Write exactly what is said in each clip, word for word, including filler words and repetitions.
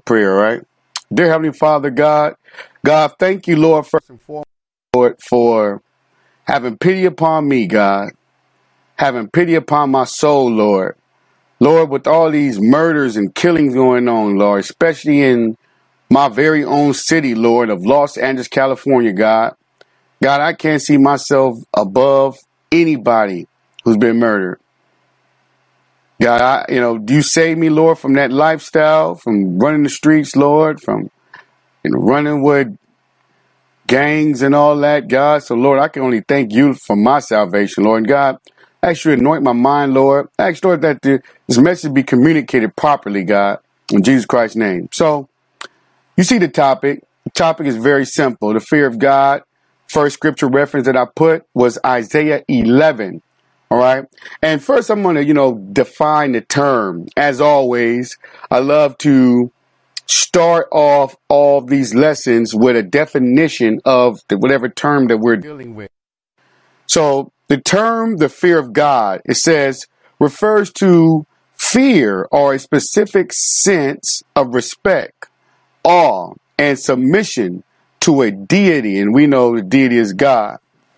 prayer, right? Dear Heavenly Father, God, God, thank you, Lord, first and foremost, Lord, for having pity upon me, God, having pity upon my soul, Lord. Lord, with all these murders and killings going on, Lord, especially in my very own city, Lord, of Los Angeles, California, God. God, I can't see myself above anybody who's been murdered. God, I, you know, you save me, Lord, from that lifestyle, from running the streets, Lord, from you know, running with gangs and all that, God. So, Lord, I can only thank you for my salvation, Lord. And God, I ask you to anoint my mind, Lord. I ask, Lord, that the, this message be communicated properly, God, in Jesus Christ's name. So, you see the topic. The topic is very simple. The fear of God. First scripture reference that I put was Isaiah eleven. All right. And first, I'm going to, you know, define the term. As always, I love to start off all these lessons with a definition of the, whatever term that we're dealing with. So the term, the fear of God, it says, refers to fear or a specific sense of respect, awe, and submission to a deity. And we know the deity is God.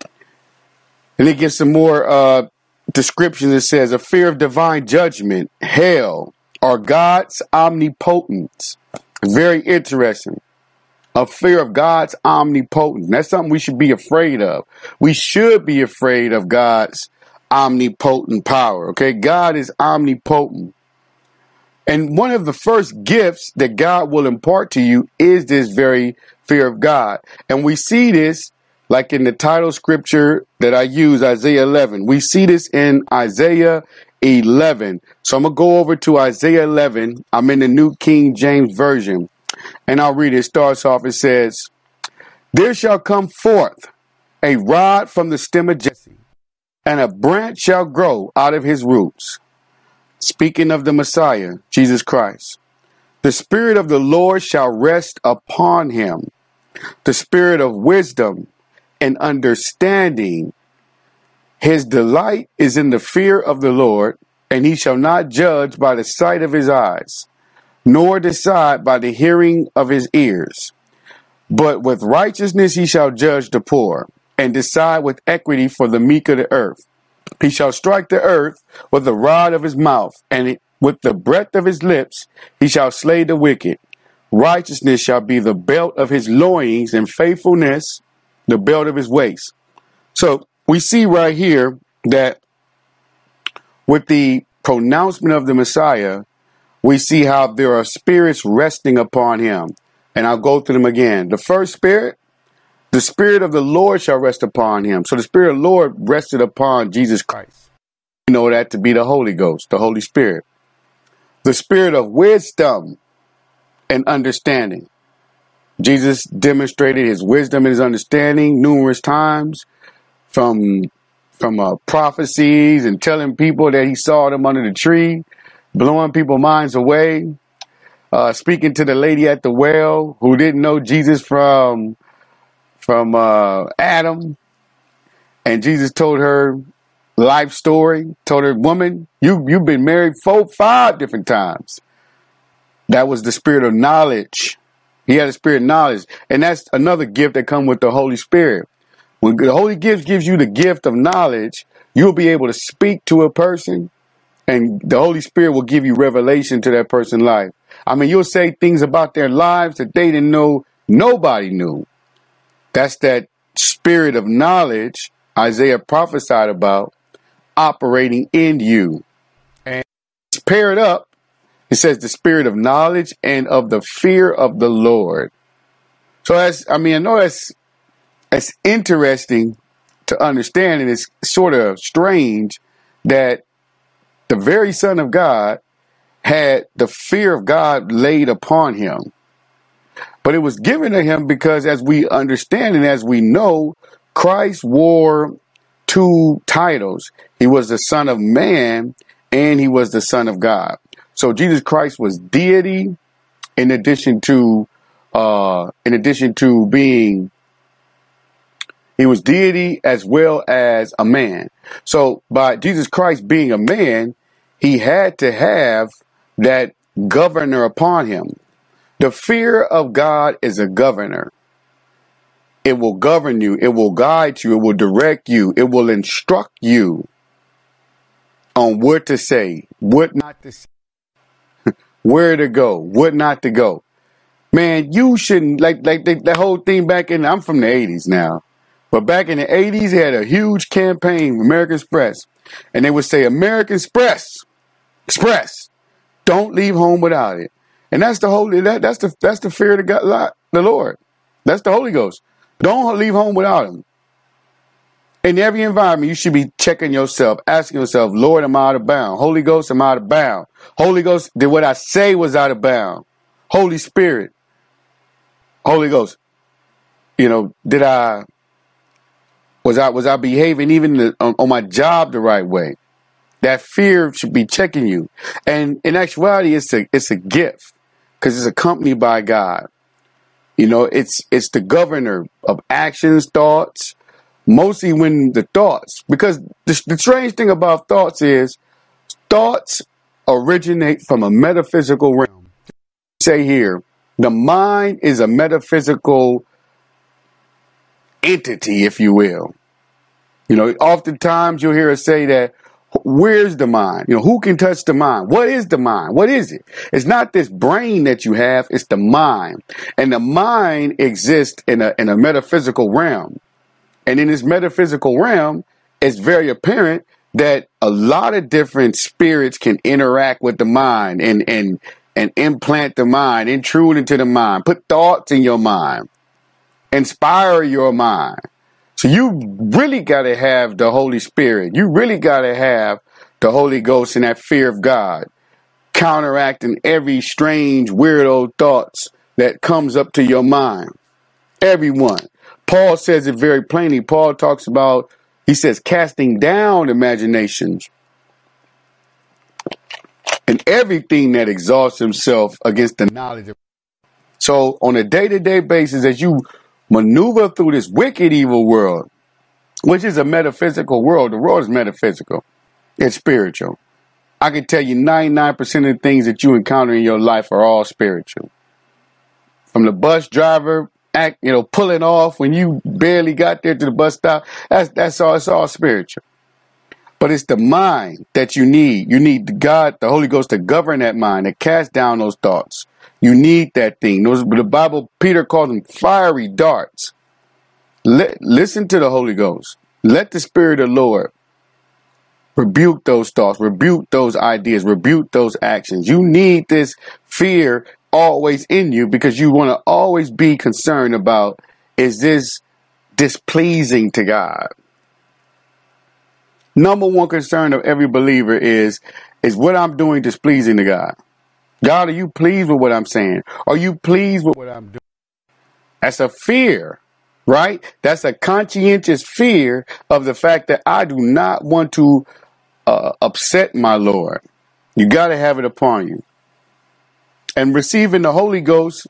And it gives some more uh, descriptions. It says a fear of divine judgment, hell, or God's omnipotence. Very interesting. A fear of God's omnipotence. That's something we should be afraid of. We should be afraid of God's omnipotent power. Okay, God is omnipotent. And one of the first gifts that God will impart to you is this very fear of God. And we see this like in the title scripture that I use, Isaiah eleven. We see this in Isaiah eleven. So I'm going to go over to Isaiah eleven. I'm in the New King James Version. And I'll read it. It starts off, it says, there shall come forth a rod from the stem of Jesse, and a branch shall grow out of his roots. Speaking of the Messiah, Jesus Christ. The Spirit of the Lord shall rest upon him, the Spirit of wisdom and understanding. His delight is in the fear of the Lord, and he shall not judge by the sight of his eyes, nor decide by the hearing of his ears. But with righteousness he shall judge the poor, and decide with equity for the meek of the earth. He shall strike the earth with the rod of his mouth, and with the breath of his lips he shall slay the wicked. Righteousness shall be the belt of his loins, and faithfulness the belt of his waist. So we see right here that with the pronouncement of the Messiah, we see how there are spirits resting upon him. And I'll go through them again. The first spirit, the Spirit of the Lord shall rest upon him. So the Spirit of the Lord rested upon Jesus Christ. We know that to be the Holy Ghost, the Holy Spirit. The Spirit of wisdom and understanding. Jesus demonstrated his wisdom and his understanding numerous times from, from uh, prophecies and telling people that he saw them under the tree, blowing people's minds away, uh, speaking to the lady at the well who didn't know Jesus from, from uh, Adam. And Jesus told her life story, told her, woman, you, you've been married four, five different times. That was the spirit of knowledge. He had a spirit of knowledge. And that's another gift that comes with the Holy Spirit. When the Holy Gift gives you the gift of knowledge, you'll be able to speak to a person, and the Holy Spirit will give you revelation to that person's life. I mean, you'll say things about their lives that they didn't know, nobody knew. That's that spirit of knowledge Isaiah prophesied about operating in you. And it's paired up. It says the spirit of knowledge and of the fear of the Lord. So that's, I mean, I know that's, that's interesting to understand, and it's sort of strange that the very Son of God had the fear of God laid upon him. But it was given to him because, as we understand and as we know, Christ wore two titles. He was the Son of Man and he was the Son of God. So Jesus Christ was deity in addition to, uh, in addition to being, he was deity as well as a man. So by Jesus Christ being a man, he had to have that governor upon him. The fear of God is a governor. It will govern you. It will guide you. It will direct you. It will instruct you on what to say, what not to say, where to go, what not to go. Man, you shouldn't, like, like the, the whole thing back in, I'm from the eighties now, but back in the eighties, they had a huge campaign, American Express, and they would say, American Express, Express, don't leave home without it. And that's the holy, that, that's the, that's the fear of God, the Lord. That's the Holy Ghost. Don't leave home without him. In every environment, you should be checking yourself, asking yourself, Lord, am I out of bounds? Holy Ghost, am I out of bounds? Holy Ghost, did what I say was out of bounds? Holy Spirit, Holy Ghost, you know, did I, was I, was I behaving even the, on, on my job the right way? That fear should be checking you. And in actuality, it's a, it's a gift because it's accompanied by God. You know, it's, it's the governor of actions, thoughts, mostly when the thoughts, because the, the strange thing about thoughts is thoughts originate from a metaphysical realm. Say here, the mind is a metaphysical entity, if you will. You know, oftentimes you'll hear us say that, where's the mind? You know, who can touch the mind? What is the mind? What is it? It's not this brain that you have, it's the mind. And the mind exists in a in a metaphysical realm. And in this metaphysical realm, it's very apparent that a lot of different spirits can interact with the mind and and and implant the mind, intrude into the mind, put thoughts in your mind, inspire your mind. So you really got to have the Holy Spirit. You really got to have the Holy Ghost and that fear of God, counteracting every strange, weirdo thoughts that comes up to your mind. Everyone. Paul says it very plainly. Paul talks about, he says, casting down imaginations and everything that exalts himself against the knowledge of. So on a day-to-day basis, as you maneuver through this wicked, evil world, which is a metaphysical world, the world is metaphysical. It's spiritual. I can tell you ninety-nine percent of the things that you encounter in your life are all spiritual. From the bus driver, act, you know, pulling off when you barely got there to the bus stop, that's that's all. It's all spiritual. But it's the mind that you need. You need God, the Holy Ghost, to govern that mind, to cast down those thoughts. You need that thing. Those, the Bible, Peter calls them fiery darts. Let, listen to the Holy Ghost. Let the Spirit of the Lord rebuke those thoughts, rebuke those ideas, rebuke those actions. You need this fear always in you because you want to always be concerned about, is this displeasing to God? Number one concern of every believer is, is what I'm doing displeasing to God? God, are you pleased with what I'm saying? Are you pleased with what I'm doing? That's a fear, right? That's a conscientious fear of the fact that I do not want to uh, upset my Lord. You got to have it upon you. And receiving the Holy Ghost,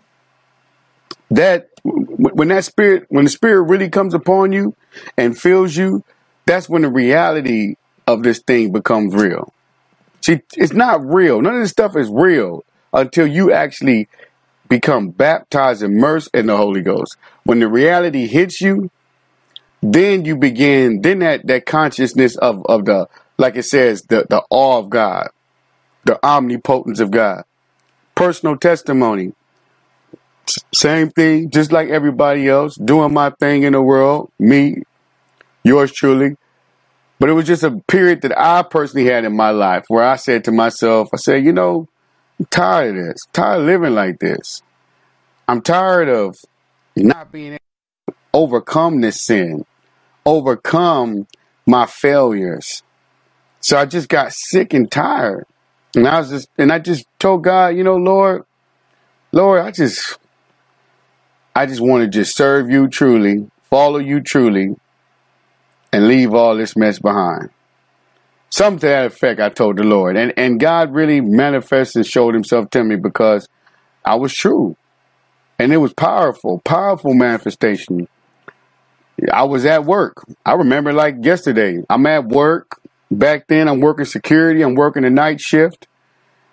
that when that spirit, when the Spirit really comes upon you and fills you, that's when the reality of this thing becomes real. See, it's not real. None of this stuff is real until you actually become baptized, immersed in the Holy Ghost. When the reality hits you, then you begin, then that, that consciousness of, of the, like it says, the, the awe of God, the omnipotence of God. Personal testimony. Same thing, just like everybody else, doing my thing in the world, me, yours truly. But it was just a period that I personally had in my life where I said to myself, I said, you know, I'm tired of this. I'm tired of living like this. I'm tired of not being able to overcome this sin, overcome my failures. So I just got sick and tired. And I was just, and I just told God, you know, Lord, Lord, I just, I just want to just serve you truly, follow you truly, and leave all this mess behind. Something to that effect, I told the Lord. And and God really manifested and showed himself to me because I was true. And it was powerful, powerful manifestation. I was at work. I remember like yesterday. I'm at work. Back then, I'm working security. I'm working a night shift.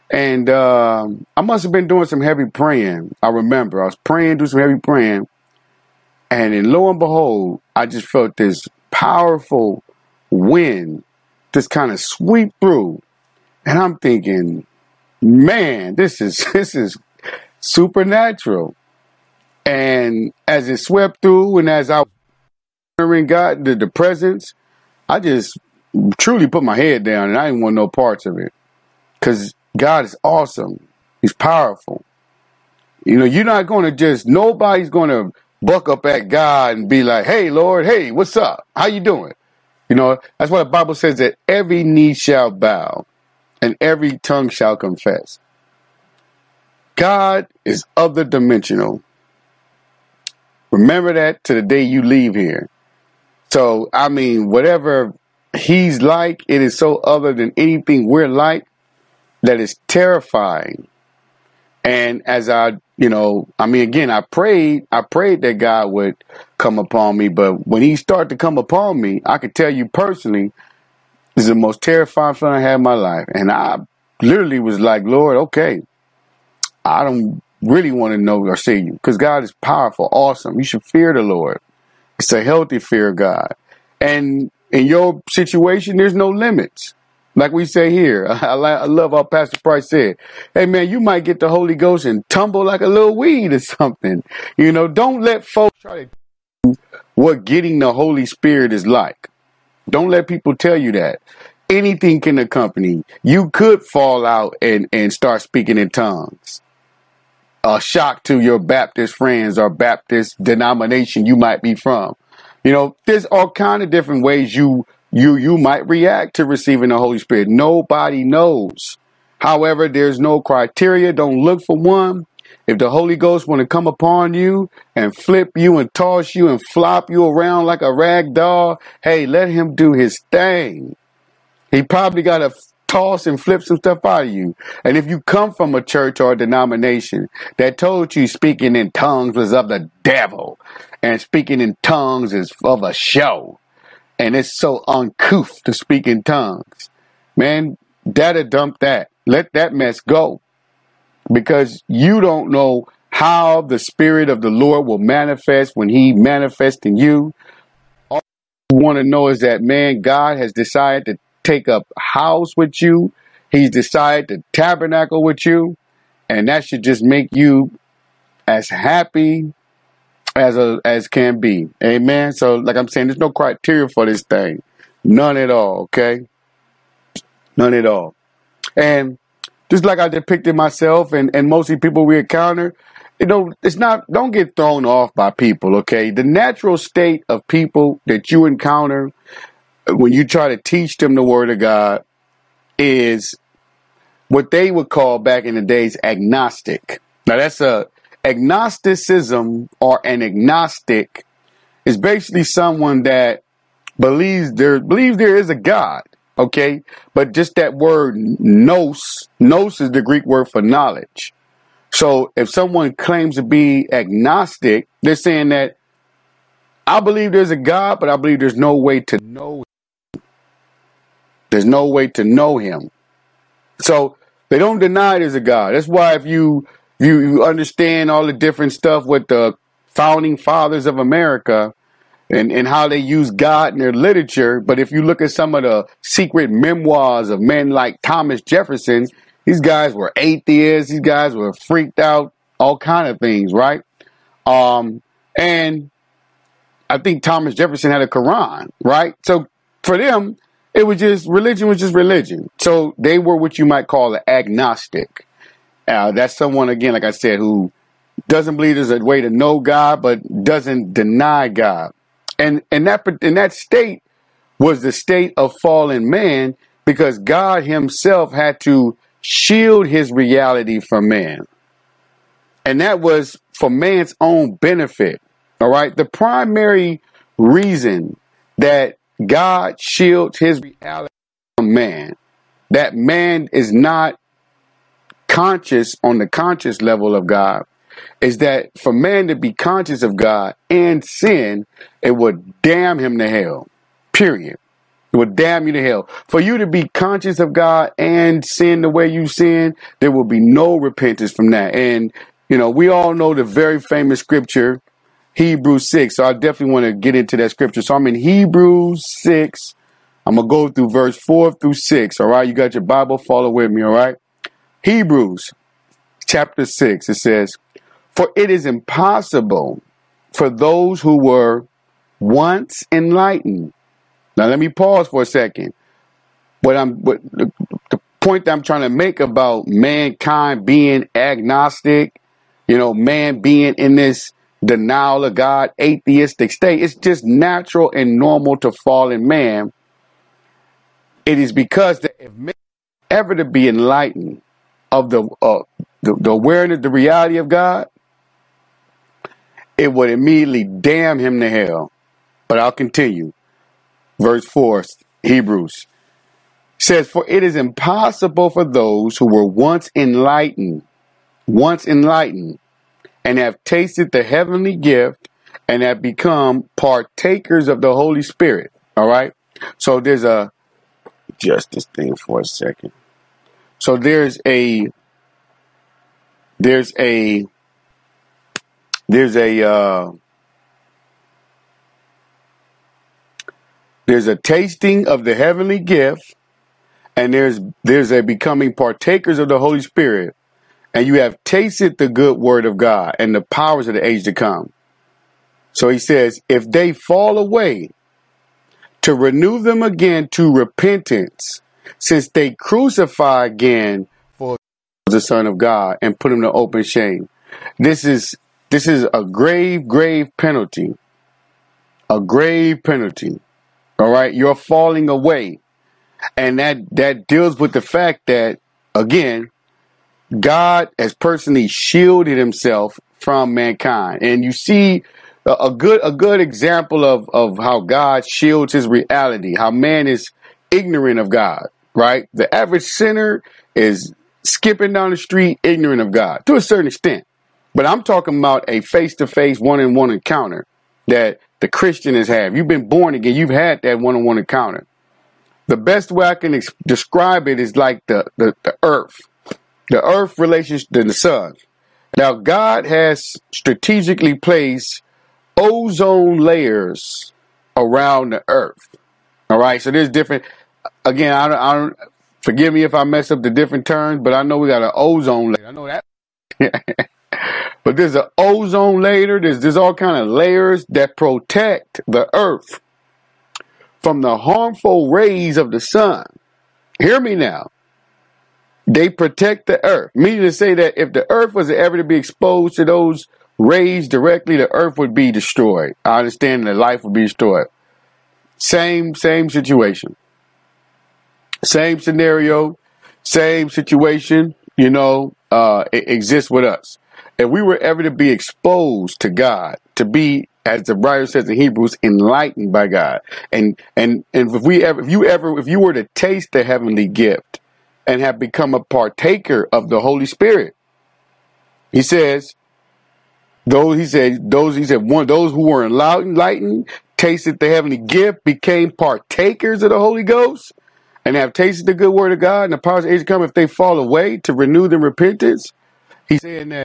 And um, I must have been doing some heavy praying. I remember I was praying, doing some heavy praying. And then lo and behold, I just felt this powerful wind just kind of sweep through. And I'm thinking, man, this is this is supernatural. And as it swept through and as I was hearing God, the, the presence, I just truly put my head down and I didn't want no parts of it. Because God is awesome. He's powerful. You know, you're not going to just, nobody's going to buck up at God and be like, hey, Lord, hey, what's up? How you doing? You know, that's why the Bible says that every knee shall bow and every tongue shall confess. God is other dimensional. Remember that to the day you leave here. So, I mean, whatever he's like, it is so other than anything we're like that is terrifying. And as I, you know, I mean, again, I prayed, I prayed that God would come upon me. But when he started to come upon me, I could tell you personally, this is the most terrifying feeling I had in my life. And I literally was like, Lord, okay, I don't really want to know or see you because God is powerful, awesome. You should fear the Lord. It's a healthy fear of God. And in your situation, there's no limits. Like we say here, I, I love how Pastor Price said, hey, man, you might get the Holy Ghost and tumble like a little weed or something. You know, don't let folks try to tell you what getting the Holy Spirit is like. Don't let people tell you that. Anything can accompany. You could fall out and, and start speaking in tongues. A shock to your Baptist friends or Baptist denomination you might be from. You know, there's all kind of different ways you you you might react to receiving the Holy Spirit. Nobody knows. However, there's no criteria. Don't look for one. If the Holy Ghost want to come upon you and flip you and toss you and flop you around like a rag doll, hey, let him do his thing. He probably got to toss and flip some stuff out of you. And if you come from a church or a denomination that told you speaking in tongues was of the devil and speaking in tongues is of a show, and it's so uncouth to speak in tongues, man, that'll dump that. Let that mess go. Because you don't know how the Spirit of the Lord will manifest when he manifests in you. All you want to know is that, man, God has decided to take up house with you. He's decided to tabernacle with you. And that should just make you as happy as a, as can be. Amen. So like I'm saying, there's no criteria for this thing. None at all. Okay. None at all. And just like I depicted myself and, and mostly people we encounter, you know, it's not, don't get thrown off by people. Okay. The natural state of people that you encounter when you try to teach them the word of God is what they would call back in the days agnostic. Now that's a agnosticism, or an agnostic is basically someone that believes there believes there is a God. Okay, but just that word nous, nous is the Greek word for knowledge. So if someone claims to be agnostic, they're saying that I believe there's a God, but I believe there's no way to know him. There's no way to know him. So they don't deny there's a God. That's why if you you, you understand all the different stuff with the founding fathers of America and, and how they use God in their literature, but if you look at some of the secret memoirs of men like Thomas Jefferson, these guys were atheists, these guys were freaked out, all kind of things, right? Um, and I think Thomas Jefferson had a Quran, right? So for them, it was just, religion was just religion. So they were what you might call an agnostic. Uh, that's someone, again, like I said, who doesn't believe there's a way to know God, but doesn't deny God. And, and that, in that state was the state of fallen man, because God himself had to shield his reality from man. And that was for man's own benefit. All right. The primary reason that God shields his reality from man, that man is not conscious on the conscious level of God, is that for man to be conscious of God and sin, it would damn him to hell. Period. It will damn you to hell. For you to be conscious of God and sin the way you sin, there will be no repentance from that. And, you know, we all know the very famous scripture, Hebrews six. So I definitely want to get into that scripture. So I'm in Hebrews six. I'm going to go through verse four through six. All right. You got your Bible. Follow with me. All right. Hebrews chapter six. It says, for it is impossible for those who were once enlightened. Now, let me pause for a second. What I'm, what the, the point that I'm trying to make about mankind being agnostic, you know, man being in this denial of God, atheistic state, it's just natural and normal to fallen man. It is because that if man ever to be enlightened of the, uh, the the awareness, the reality of God, it would immediately damn him to hell. But I'll continue. Verse four, Hebrews says, for it is impossible for those who were once enlightened, once enlightened, and have tasted the heavenly gift and have become partakers of the Holy Spirit. All right. So there's a, just this thing for a second. So there's a, there's a, there's a, uh, there's a tasting of the heavenly gift, and there's there's a becoming partakers of the Holy Spirit, and you have tasted the good word of God and the powers of the age to come. So he says, if they fall away, to renew them again to repentance, since they crucify again for the Son of God and put him to open shame. This is this is a grave, grave penalty. A grave penalty. All right, you're falling away. And that, that deals with the fact that, again, God has personally shielded himself from mankind. And you see a, a good a good example of, of how God shields his reality, how man is ignorant of God, right? The average sinner is skipping down the street ignorant of God to a certain extent. But I'm talking about a face-to-face, one-on-one encounter that the Christian has had. You've been born again. You've had that one-on-one encounter. The best way I can ex- describe it is like the, the, the earth, the earth relations to the sun. Now, God has strategically placed ozone layers around the earth. All right. So there's different, again, I don't, I don't, forgive me if I mess up the different terms, but I know we got an ozone layer. I know that. But there's an ozone layer. There's, there's all kind of layers that protect the earth from the harmful rays of the sun. Hear me now. They protect the earth, meaning to say that if the earth was ever to be exposed to those rays directly, the earth would be destroyed. I understand that life would be destroyed. Same, same situation. Same scenario, same situation, you know, uh, it exists with us. If we were ever to be exposed to God, to be, as the writer says in Hebrews, enlightened by God. And, and, and if we ever, if you ever, if you were to taste the heavenly gift and have become a partaker of the Holy Spirit, he says, those, he said, those, he said, one, those who were enlightened, tasted the heavenly gift, became partakers of the Holy Ghost, and have tasted the good word of God and the powers of age to come, if they fall away, to renew them repentance. He's saying that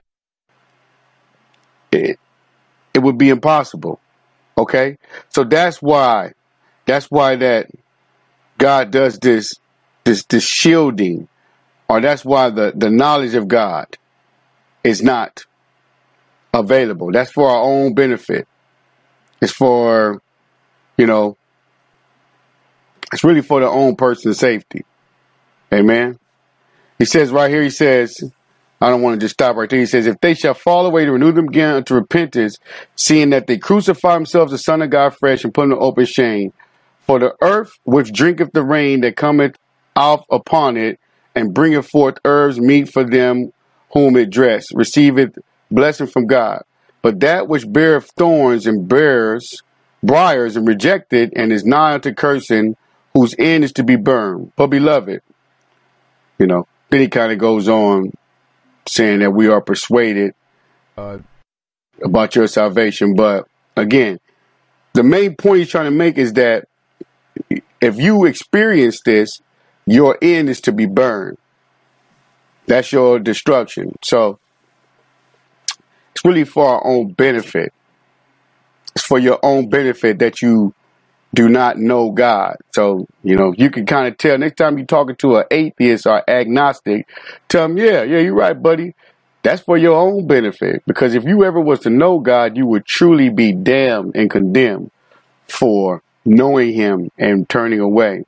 it, it would be impossible. Okay. So that's why, that's why that God does this, this, this shielding, or that's why the, the knowledge of God is not available. That's for our own benefit. It's for, you know, it's really for their own person's safety. Amen. He says right here, he says, I don't want to just stop right there. He says, if they shall fall away, to renew them again unto repentance, seeing that they crucify themselves, the Son of God fresh, and put them to open shame. For the earth which drinketh the rain that cometh off upon it, and bringeth forth herbs meet for them whom it dress, receiveth blessing from God. But that which beareth thorns and bears briars and rejected, and is nigh unto cursing, whose end is to be burned. But beloved, you know, then he kind of goes on saying that we are persuaded uh, about your salvation. But again, the main point he's trying to make is that If you experience this, your end is to be burned. That's your destruction. So it's really for our own benefit. It's for your own benefit that you do not know God. So, you know, you can kind of tell next time you're talking to an atheist or agnostic, tell them, yeah, yeah, you're right, buddy. That's for your own benefit. Because if you ever was to know God, you would truly be damned and condemned for knowing him and turning away.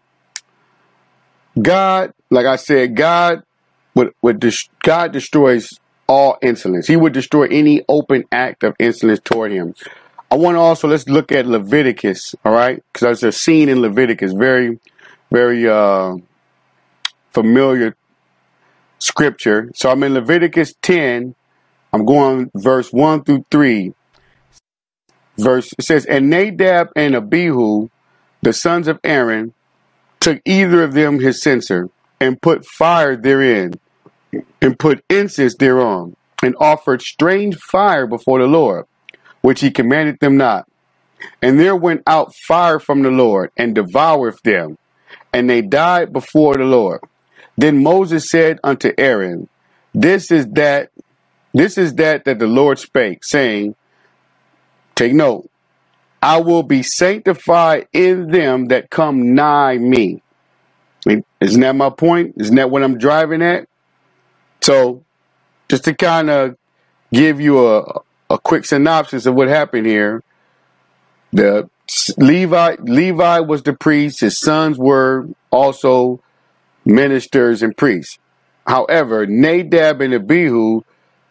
God, like I said, God would, would dis- God destroys all insolence. He would destroy any open act of insolence toward him. I want to also, let's look at Leviticus, all right? Because there's a scene in Leviticus, very, very uh, familiar scripture. So I'm in Leviticus ten. I'm going verse one through three. Verse, it says, and Nadab and Abihu, the sons of Aaron, took either of them his censer, and put fire therein, and put incense thereon, and offered strange fire before the Lord, which he commanded them not. And there went out fire from the Lord, and devoured them, and they died before the Lord. Then Moses said unto Aaron, This is that, this is that that the Lord spake, saying, take note, I will be sanctified in them that come nigh me. Isn't that my point? Isn't that what I'm driving at? So, just to kind of give you a, a quick synopsis of what happened here, the Levi, Levi was the priest. His sons were also ministers and priests. However, Nadab and Abihu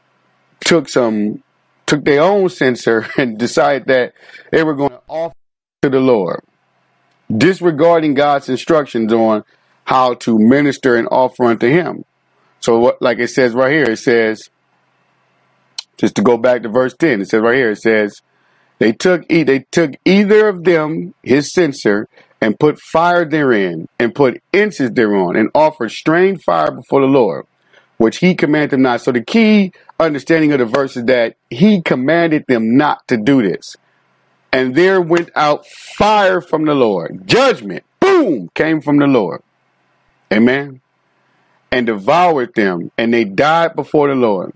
took some, took their own censer and decided that they were going to offer to the Lord, disregarding God's instructions on how to minister and offer unto him. So what, like it says right here, it says, just to go back to verse ten, it says right here, it says, they took, e- they took either of them his censer and put fire therein and put incense thereon and offered strange fire before the Lord, which he commanded them not. So the key understanding of the verse is that he commanded them not to do this. And there went out fire from the Lord. Judgment, boom, came from the Lord. Amen. And devoured them, and they died before the Lord.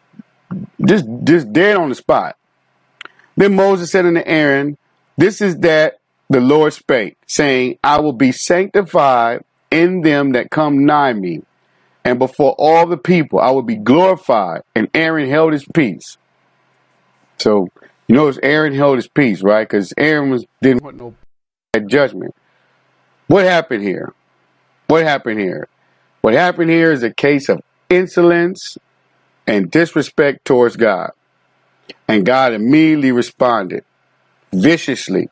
Just, just dead on the spot. Then Moses said unto Aaron, This is that the Lord spake, saying, I will be sanctified in them that come nigh me, and before all the people I will be glorified. And Aaron held his peace. So, you notice Aaron held his peace, right? Because Aaron was didn't want no judgment. What happened here? What happened here? What happened here is a case of insolence and disrespect towards God. And God immediately responded viciously.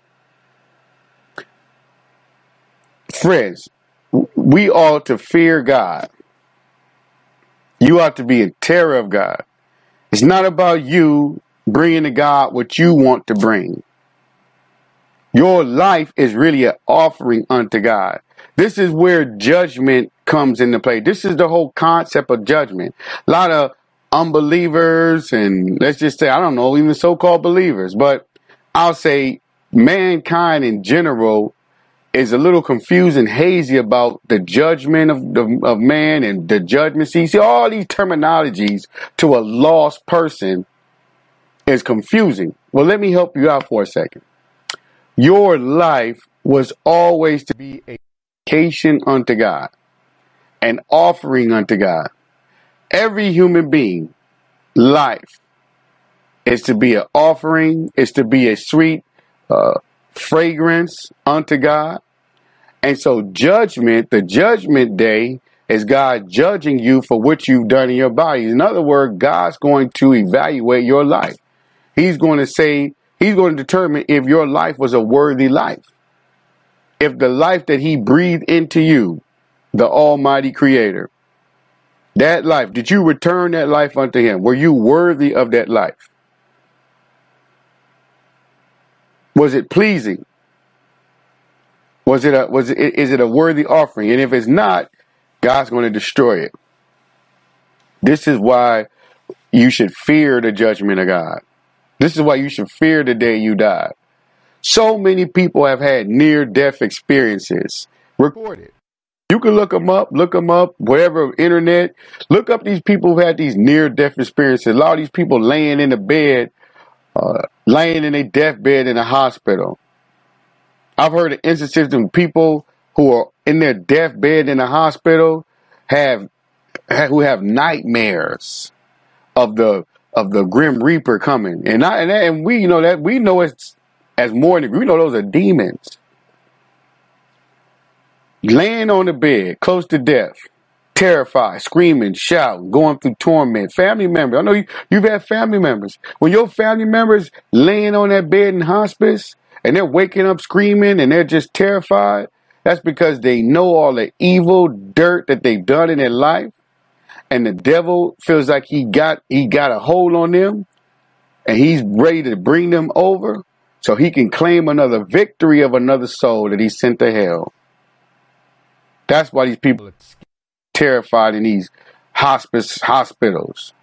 Friends, we ought to fear God. You ought to be in terror of God. It's not about you bringing to God what you want to bring. Your life is really an offering unto God. This is where judgment comes into play. This is the whole concept of judgment. A lot of unbelievers and let's just say, I don't know, even so-called believers, but I'll say mankind in general is a little confused and hazy about the judgment of, of, of man and the judgment seat. See, all these terminologies to a lost person is confusing. Well, let me help you out for a second. Your life was always to be a dedication unto God, an offering unto God. Every human being, life is to be an offering, is to be a sweet uh, fragrance unto God. And so judgment, the judgment day, is God judging you for what you've done in your body. In other words, God's going to evaluate your life. He's going to say, he's going to determine if your life was a worthy life. If the life that he breathed into you, the Almighty Creator, that life, did you return that life unto him? Were you worthy of that life? Was it pleasing? Was it a, was it, is it a worthy offering? And if it's not, God's going to destroy it. This is why you should fear the judgment of God. This is why you should fear the day you die. So many people have had near-death experiences recorded. You can look them up, look them up, wherever, internet. Look up these people who had these near-death experiences. A lot of these people laying in the bed, uh, laying in a deathbed in a hospital. I've heard of instances of people who are in their deathbed in a hospital have who have nightmares of the of the Grim Reaper coming, and I, and, and we you know that we know it's as more than we know those are demons laying on the bed close to death, terrified, screaming, shouting, going through torment. Family members, I know you, you've had family members. When your family members laying on that bed in hospice and they're waking up screaming and they're just terrified, that's because they know all the evil dirt that they've done in their life, and the devil feels like he got he got a hold on them, and he's ready to bring them over so he can claim another victory of another soul that he sent to hell. That's why these people are terrified in these hospice hospitals.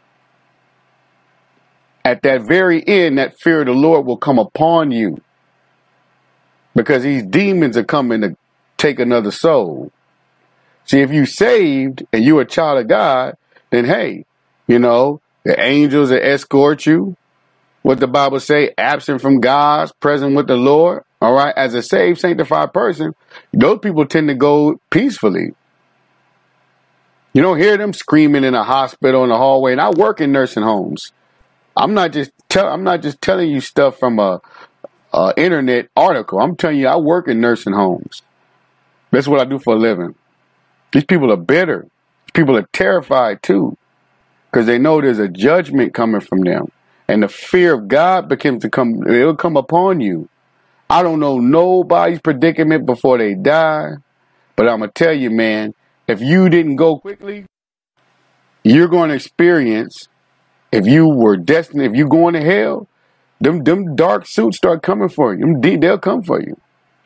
At that very end, that fear of the Lord will come upon you, because these demons are coming to take another soul. See, if you saved and you a child of God, then hey, you know, the angels that escort you, what the Bible say, absent from God's, present with the Lord. All right. As a saved, sanctified person, those people tend to go peacefully. You don't hear them screaming in a hospital in the hallway. And I work in nursing homes. I'm not just tell I'm not just telling you stuff from a, a internet article. I'm telling you, I work in nursing homes. That's what I do for a living. These people are bitter. People are terrified too, because they know there's a judgment coming from them, and the fear of God begins to come. It'll come upon you. I don't know nobody's predicament before they die, but I'm gonna tell you, man, if you didn't go quickly, you're going to experience. If you were destined, if you going to hell, them them dark suits start coming for you. Them, they'll come for you.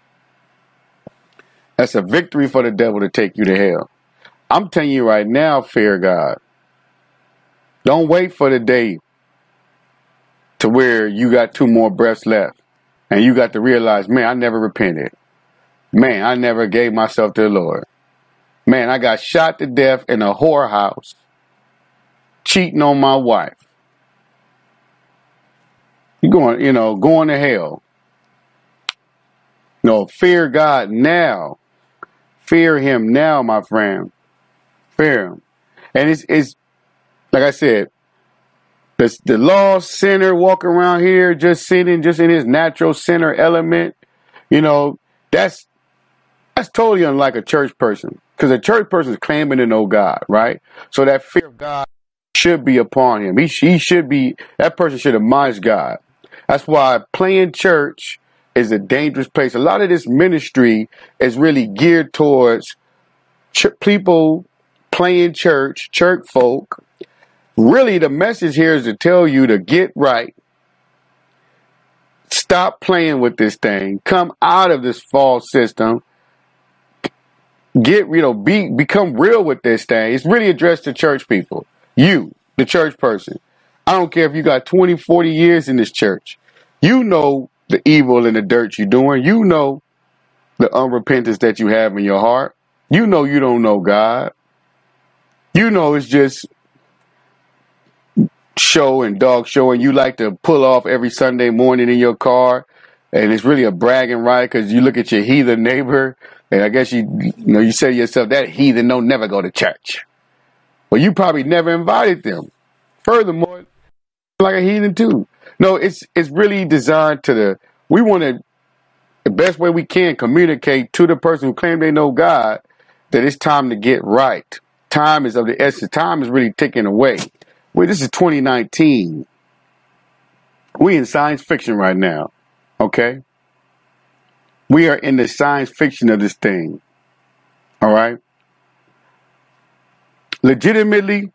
That's a victory for the devil to take you to hell. I'm telling you right now, fear God. Don't wait for the day to where you got two more breaths left and you got to realize, man, I never repented. Man, I never gave myself to the Lord. Man, I got shot to death in a whorehouse, cheating on my wife. You going, you know, going to hell. No, fear God now. Fear him now, my friend. Fear him. And it's, it's like I said, the, the lost sinner walking around here just sitting just in his natural sinner element, you know, that's that's totally unlike a church person. Because a church person is claiming to know God, right? So that fear of God should be upon him. He, he should be, that person should admonish God. That's why playing church is a dangerous place. A lot of this ministry is really geared towards ch- people playing church, church folk. Really, the message here is to tell you to get right. Stop playing with this thing. Come out of this false system. Get, you know, be, become real with this thing. It's really addressed to church people. You, the church person. I don't care if you got twenty, forty years in this church. You know the evil and the dirt you're doing. You know the unrepentance that you have in your heart. You know you don't know God. You know it's just show and dog show, and you like to pull off every Sunday morning in your car, and it's really a bragging right because you look at your heathen neighbor, and I guess you you know you say to yourself, that heathen don't never go to church. Well, you probably never invited them. Furthermore, like a heathen too. No, it's it's really designed to the we want to the best way we can communicate to the person who claims they know God that it's time to get right. Time is of the essence. Time is really ticking away. Well, this is twenty nineteen. We in science fiction right now. Okay? We are in the science fiction of this thing. All right? Legitimately,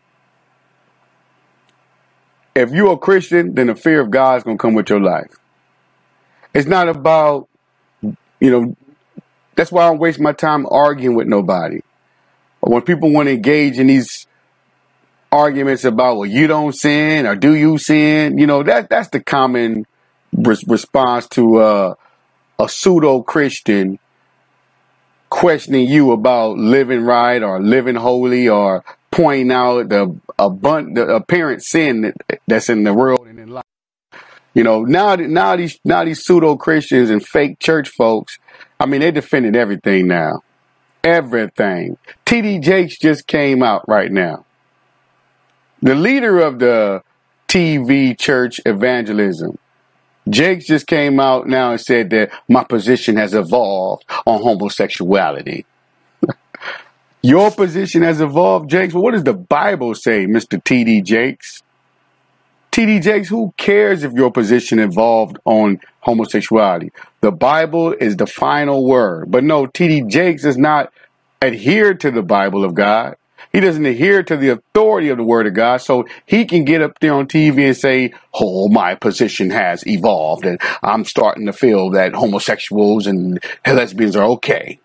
if you're a Christian, then the fear of God is going to come with your life. It's not about, you know, that's why I don't waste my time arguing with nobody. When people want to engage in these arguments about, well, you don't sin or do you sin, you know, that that's the common re- response to uh, a pseudo Christian questioning you about living right or living holy or pointing out the abundant, the apparent sin that, that's in the world and in life. You know, now now these now these pseudo Christians and fake church folks, I mean, they defending everything now, everything. T D Jakes just came out right now. The leader of the T V church evangelism, Jakes just came out now and said that my position has evolved on homosexuality. Your position has evolved, Jakes? Well, what does the Bible say, Mister T D Jakes? T D Jakes, who cares if your position evolved on homosexuality? The Bible is the final word. But no, T D Jakes does not adhere to the Bible of God. He doesn't adhere to the authority of the Word of God, so he can get up there on T V and say, oh, my position has evolved, and I'm starting to feel that homosexuals and lesbians are okay.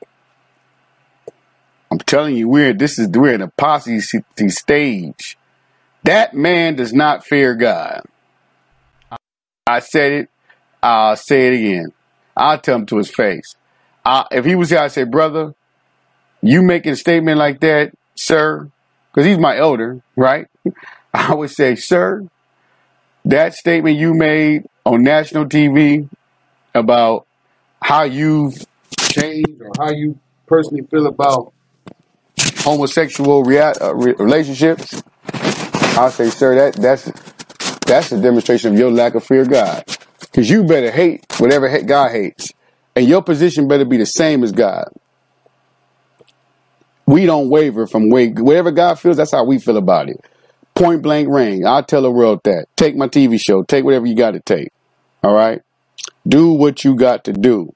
I'm telling you, we're this is we're in a apostasy stage. That man does not fear God. I said it. I'll say it again. I'll tell him to his face. I, if he was here, I'd say, brother, you making a statement like that, sir, because he's my elder, right? I would say, sir, that statement you made on national T V about how you've changed or how you personally feel about homosexual rea- uh, re- relationships, I'll say, sir, that that's that's a demonstration of your lack of fear of God. Because you better hate whatever God hates, and your position better be the same as God. We don't waver from way, whatever God feels, that's how we feel about it. Point blank range. I'll tell the world that. Take my T V show. Take whatever you got to take. All right? Do what you got to do.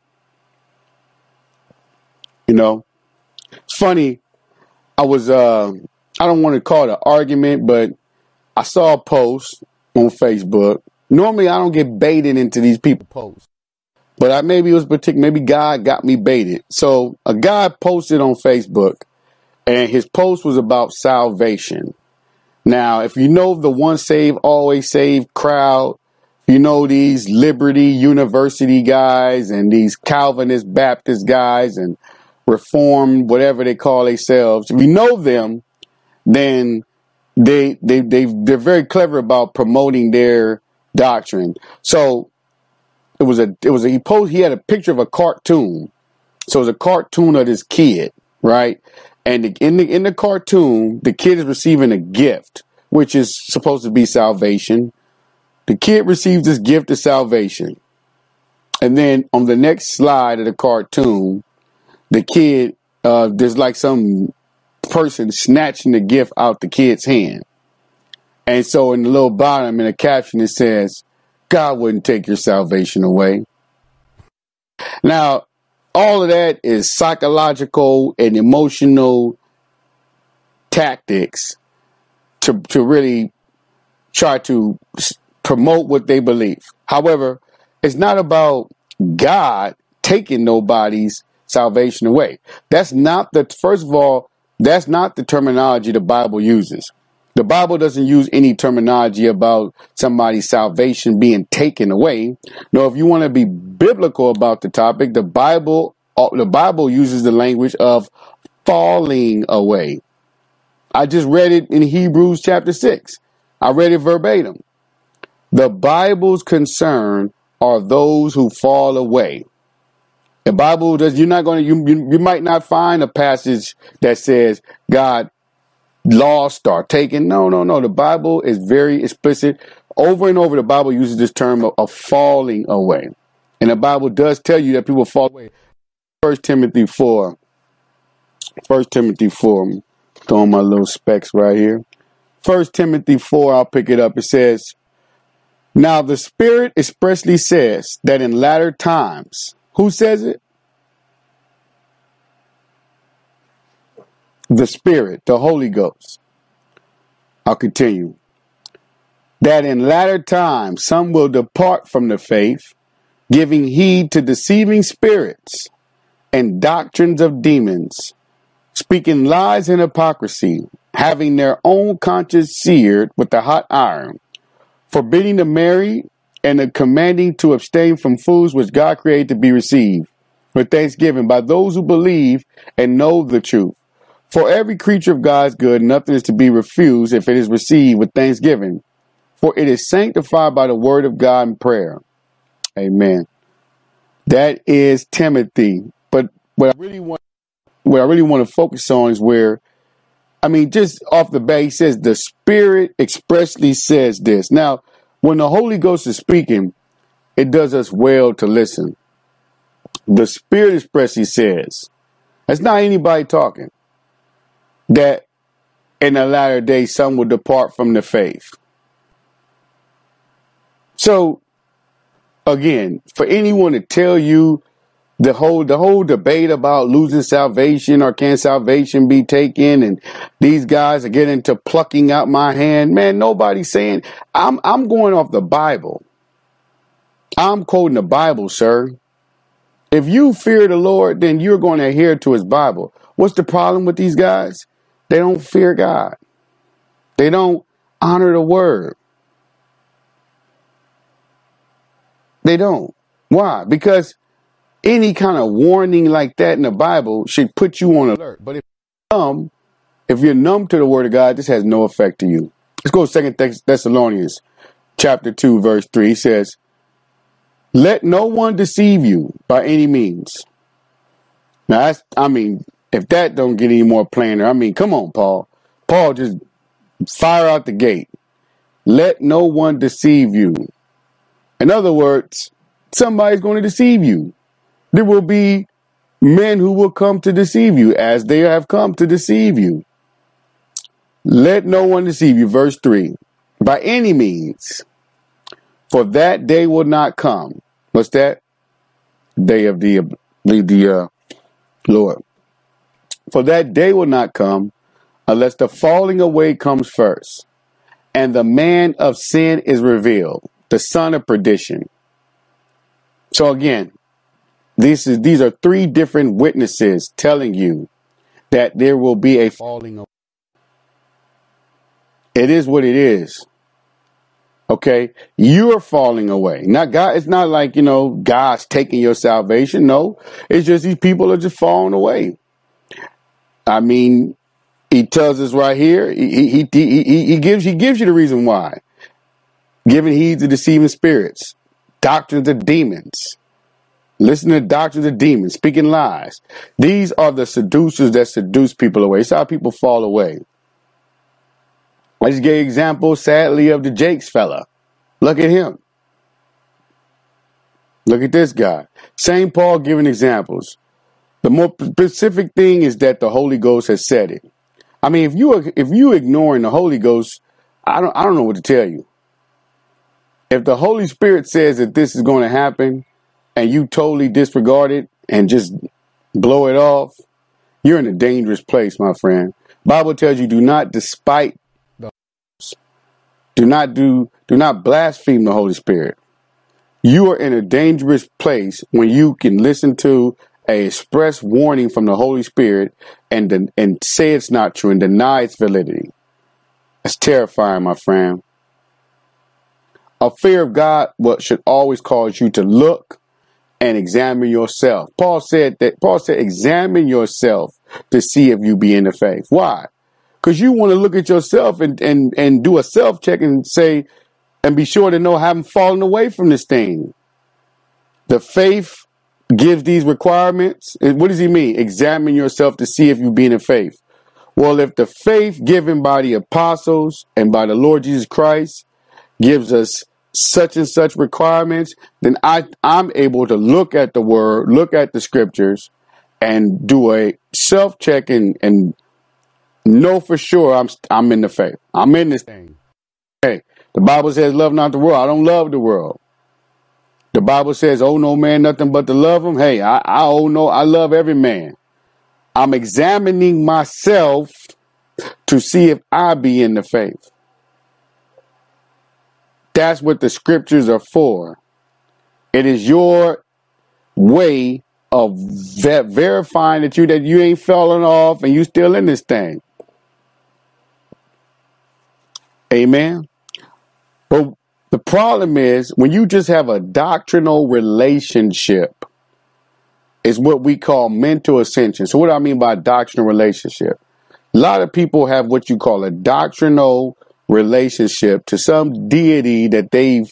You know? It's funny. I was, uh, I don't want to call it an argument, but I saw a post on Facebook. Normally, I don't get baited into these people posts. But I, maybe it was particular. Maybe God got me baited. So a guy posted on Facebook, and his post was about salvation. Now, if you know the once saved, always saved crowd, you know these Liberty University guys and these Calvinist Baptist guys and Reformed, whatever they call themselves. If you know them, then they they they they're very clever about promoting their doctrine. So it was a it was a he posed he had a picture of a cartoon. So it was a cartoon of this kid, right? And the, in the in the cartoon, the kid is receiving a gift, which is supposed to be salvation. The kid receives this gift of salvation. And then on the next slide of the cartoon, the kid, uh, there's like some person snatching the gift out the kid's hand. And so in the little bottom, in the caption, it says, God wouldn't take your salvation away. Now, all of that is psychological and emotional tactics to to really try to promote what they believe. However, it's not about God taking nobody's salvation away. That's not the, first of all, that's not the terminology the Bible uses. The Bible doesn't use any terminology about somebody's salvation being taken away. No, if you want to be biblical about the topic, the Bible the Bible uses the language of falling away. I just read it in Hebrews chapter six. I read it verbatim. The Bible's concern are those who fall away. The Bible does. You're not going to. You, you you might not find a passage that says God lost or taken. No, no, no. The Bible is very explicit. Over and over, the Bible uses this term of, of falling away, and the Bible does tell you that people fall away. First Timothy four. First Timothy four. I'm throwing my little specs right here. First Timothy four. I'll pick it up. It says, "Now the Spirit expressly says that in latter times." Who says it? The Spirit, the Holy Ghost. I'll continue. "That in latter times some will depart from the faith, giving heed to deceiving spirits and doctrines of demons, speaking lies and hypocrisy, having their own conscience seared with the hot iron, forbidding to marry and the commanding to abstain from foods which God created to be received with thanksgiving by those who believe and know the truth. For every creature of God is good, nothing is to be refused if it is received with thanksgiving, for it is sanctified by the word of God and prayer. Amen. That is Timothy. But what I really want, what I really want to focus on is where, I mean, just off the bat, he says the Spirit expressly says this. Now, when the Holy Ghost is speaking, it does us well to listen. The Spirit expressly says, that's not anybody talking, that in the latter days some will depart from the faith. So, again, for anyone to tell you the whole the whole debate about losing salvation or can salvation be taken, and these guys are getting into plucking out my hand, man, nobody's saying. I'm I'm going off the Bible. I'm quoting the Bible, sir. If you fear the Lord, then you're going to adhere to his Bible. What's the problem with these guys? They don't fear God. They don't honor the word. They don't. Why? Because any kind of warning like that in the Bible should put you on alert. But if you're numb, if you're numb to the word of God, this has no effect to you. Let's go to Second Thessalonians chapter two, verse three. He says, let no one deceive you by any means. Now, that's, I mean, if that don't get any more plainer, I mean, come on, Paul. Paul just fire out the gate. Let no one deceive you. In other words, somebody's going to deceive you. There will be men who will come to deceive you as they have come to deceive you. Let no one deceive you. Verse three, by any means, for that day will not come. What's that? Day of the, the, the uh, Lord. For that day will not come unless the falling away comes first, and the man of sin is revealed, the son of perdition. So again, This is, these are three different witnesses telling you that there will be a falling away. It is what it is. Okay? You're falling away. Not God. It's not like, you know, God's taking your salvation. No, it's just these people are just falling away. I mean, he tells us right here, he, he, he, he, he gives, he gives you the reason why. Giving heed to deceiving spirits, doctrines of demons. Listen to doctrines of demons, speaking lies. These are the seducers that seduce people away. It's how people fall away. I just gave examples, sadly, of the Jakes fella. Look at him. Look at this guy. Saint Paul giving examples. The more specific thing is that the Holy Ghost has said it. I mean, if you if you ignoring the Holy Ghost, I don't I don't know what to tell you. If the Holy Spirit says that this is going to happen, and you totally disregard it and just blow it off, you're in a dangerous place, my friend. Bible tells you do not despite the do not do do not blaspheme the Holy Spirit. You are in a dangerous place when you can listen to a express warning from the Holy Spirit and and say it's not true and deny its validity. That's terrifying, my friend. A fear of God what should always cause you to look and examine yourself. Paul said that Paul said, examine yourself to see if you be in the faith. Why? Because you want to look at yourself and, and, and do a self check and say, and be sure to know I haven't fallen away from this thing. The faith gives these requirements. What does he mean? Examine yourself to see if you be in the faith. Well, if the faith given by the apostles and by the Lord Jesus Christ gives us such and such requirements, then I, I'm able to look at the word, look at the scriptures, and do a self-check and, and know for sure I'm I'm in the faith. I'm in this thing. Hey, the Bible says love not the world. I don't love the world. The Bible says, oh, no man, nothing but to love him. Hey, I, I oh no, I love every man. I'm examining myself to see if I be in the faith. That's what the scriptures are for. It is your way of ver- verifying that you that you ain't falling off and you still in this thing. Amen. But the problem is when you just have a doctrinal relationship, is what we call mental ascension. So what do I mean by doctrinal relationship? A lot of people have what you call a doctrinal relationship to some deity that they've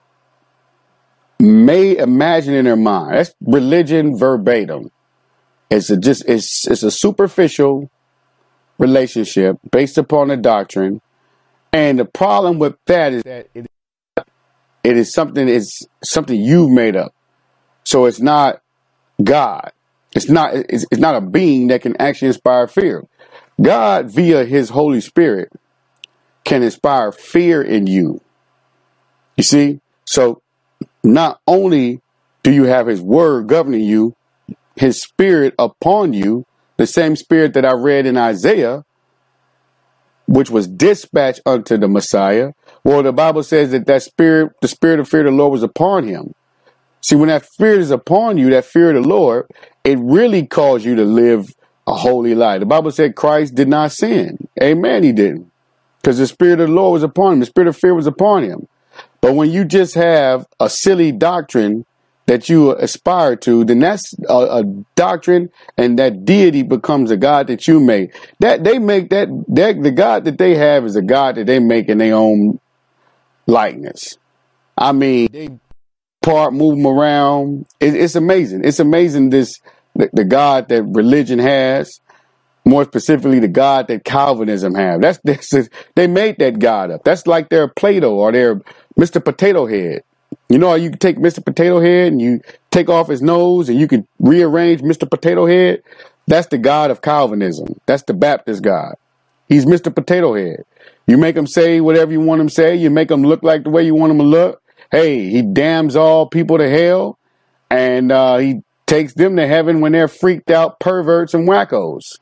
may imagine in their mind. That's religion verbatim. It's a just it's it's a superficial relationship based upon a doctrine. And the problem with that is that it, it is something it's something you've made up. So it's not God. It's not it's, it's not a being that can actually inspire fear. God, via his Holy Spirit, can inspire fear in you. You see? So not only do you have his word governing you, his spirit upon you, the same spirit that I read in Isaiah, which was dispatched unto the Messiah. Well, the Bible says that that spirit, the spirit of fear of the Lord was upon him. See, when that fear is upon you, that fear of the Lord, it really calls you to live a holy life. The Bible said Christ did not sin. Amen, he didn't. Because the spirit of the Lord was upon him. The spirit of fear was upon him. But when you just have a silly doctrine that you aspire to, then that's a, a doctrine, and that deity becomes a God that you make. That they make that, that the God that they have is a God that they make in their own likeness. I mean, they part, move them around. It, it's amazing. It's amazing this the, the God that religion has. More specifically, the God that Calvinism have. That's, that's they made that God up. That's like their Plato or their Mister Potato Head. You know how you can take Mister Potato Head and you take off his nose and you can rearrange Mister Potato Head? That's the God of Calvinism. That's the Baptist God. He's Mister Potato Head. You make him say whatever you want him to say. You make him look like the way you want him to look. Hey, he damns all people to hell, and uh, he takes them to heaven when they're freaked out perverts and wackos.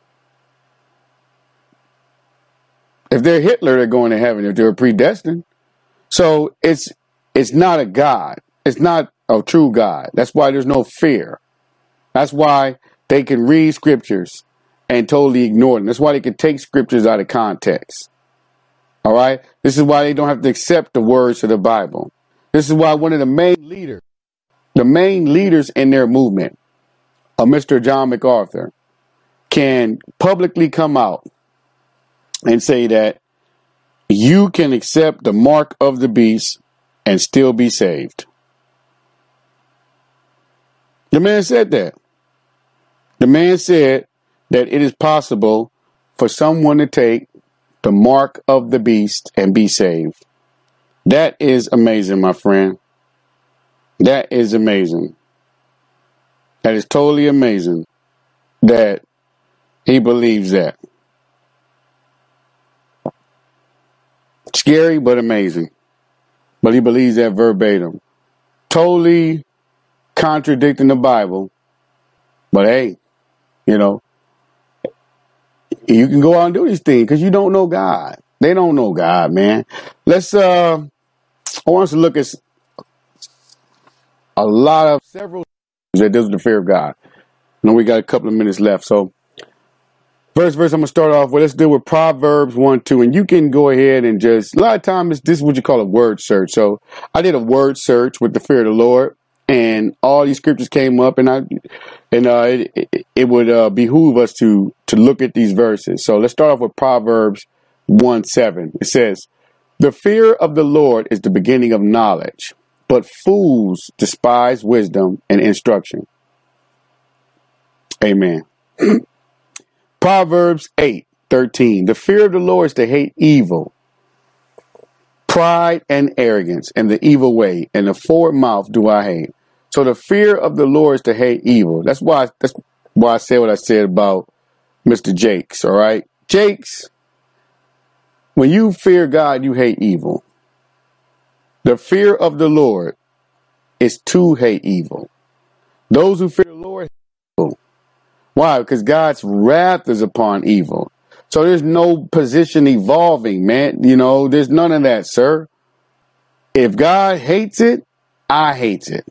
If they're Hitler, they're going to heaven if they're predestined. So it's it's not a God. It's not a true God. That's why there's no fear. That's why they can read scriptures and totally ignore them. That's why they can take scriptures out of context. All right? This is why they don't have to accept the words of the Bible. This is why one of the main leaders, the main leaders in their movement, uh, Mister John MacArthur, can publicly come out and say that you can accept the mark of the beast and still be saved. The man said that. The man said that it is possible for someone to take the mark of the beast and be saved. That is amazing, my friend. That is amazing. That is totally amazing that he believes that. Scary, but amazing. But he believes that verbatim. Totally contradicting the Bible. But hey, you know, you can go out and do these things because you don't know God. They don't know God, man. Let's, uh, I want us to look at a lot of several that deals with the fear of God. I know we got a couple of minutes left, so First verse I'm going to start off with, let's deal with Proverbs one, two. And you can go ahead and just, a lot of times, this is what you call a word search. So I did a word search with the fear of the Lord, and all these scriptures came up, and I, and uh, it, it, it would uh, behoove us to, to look at these verses. So let's start off with Proverbs one, seven. It says, the fear of the Lord is the beginning of knowledge, but fools despise wisdom and instruction. Amen. Proverbs eight, thirteen. The fear of the Lord is to hate evil, pride and arrogance, and the evil way, and the forward mouth do I hate. So the fear of the Lord is to hate evil. That's why that's why I said what I said about Mister Jakes, all right? Jakes, when you fear God, you hate evil. The fear of the Lord is to hate evil. Those who fear the Lord hate evil. Why? Because God's wrath is upon evil. So there's no position evolving, man. You know, there's none of that, sir. If God hates it, I hate it.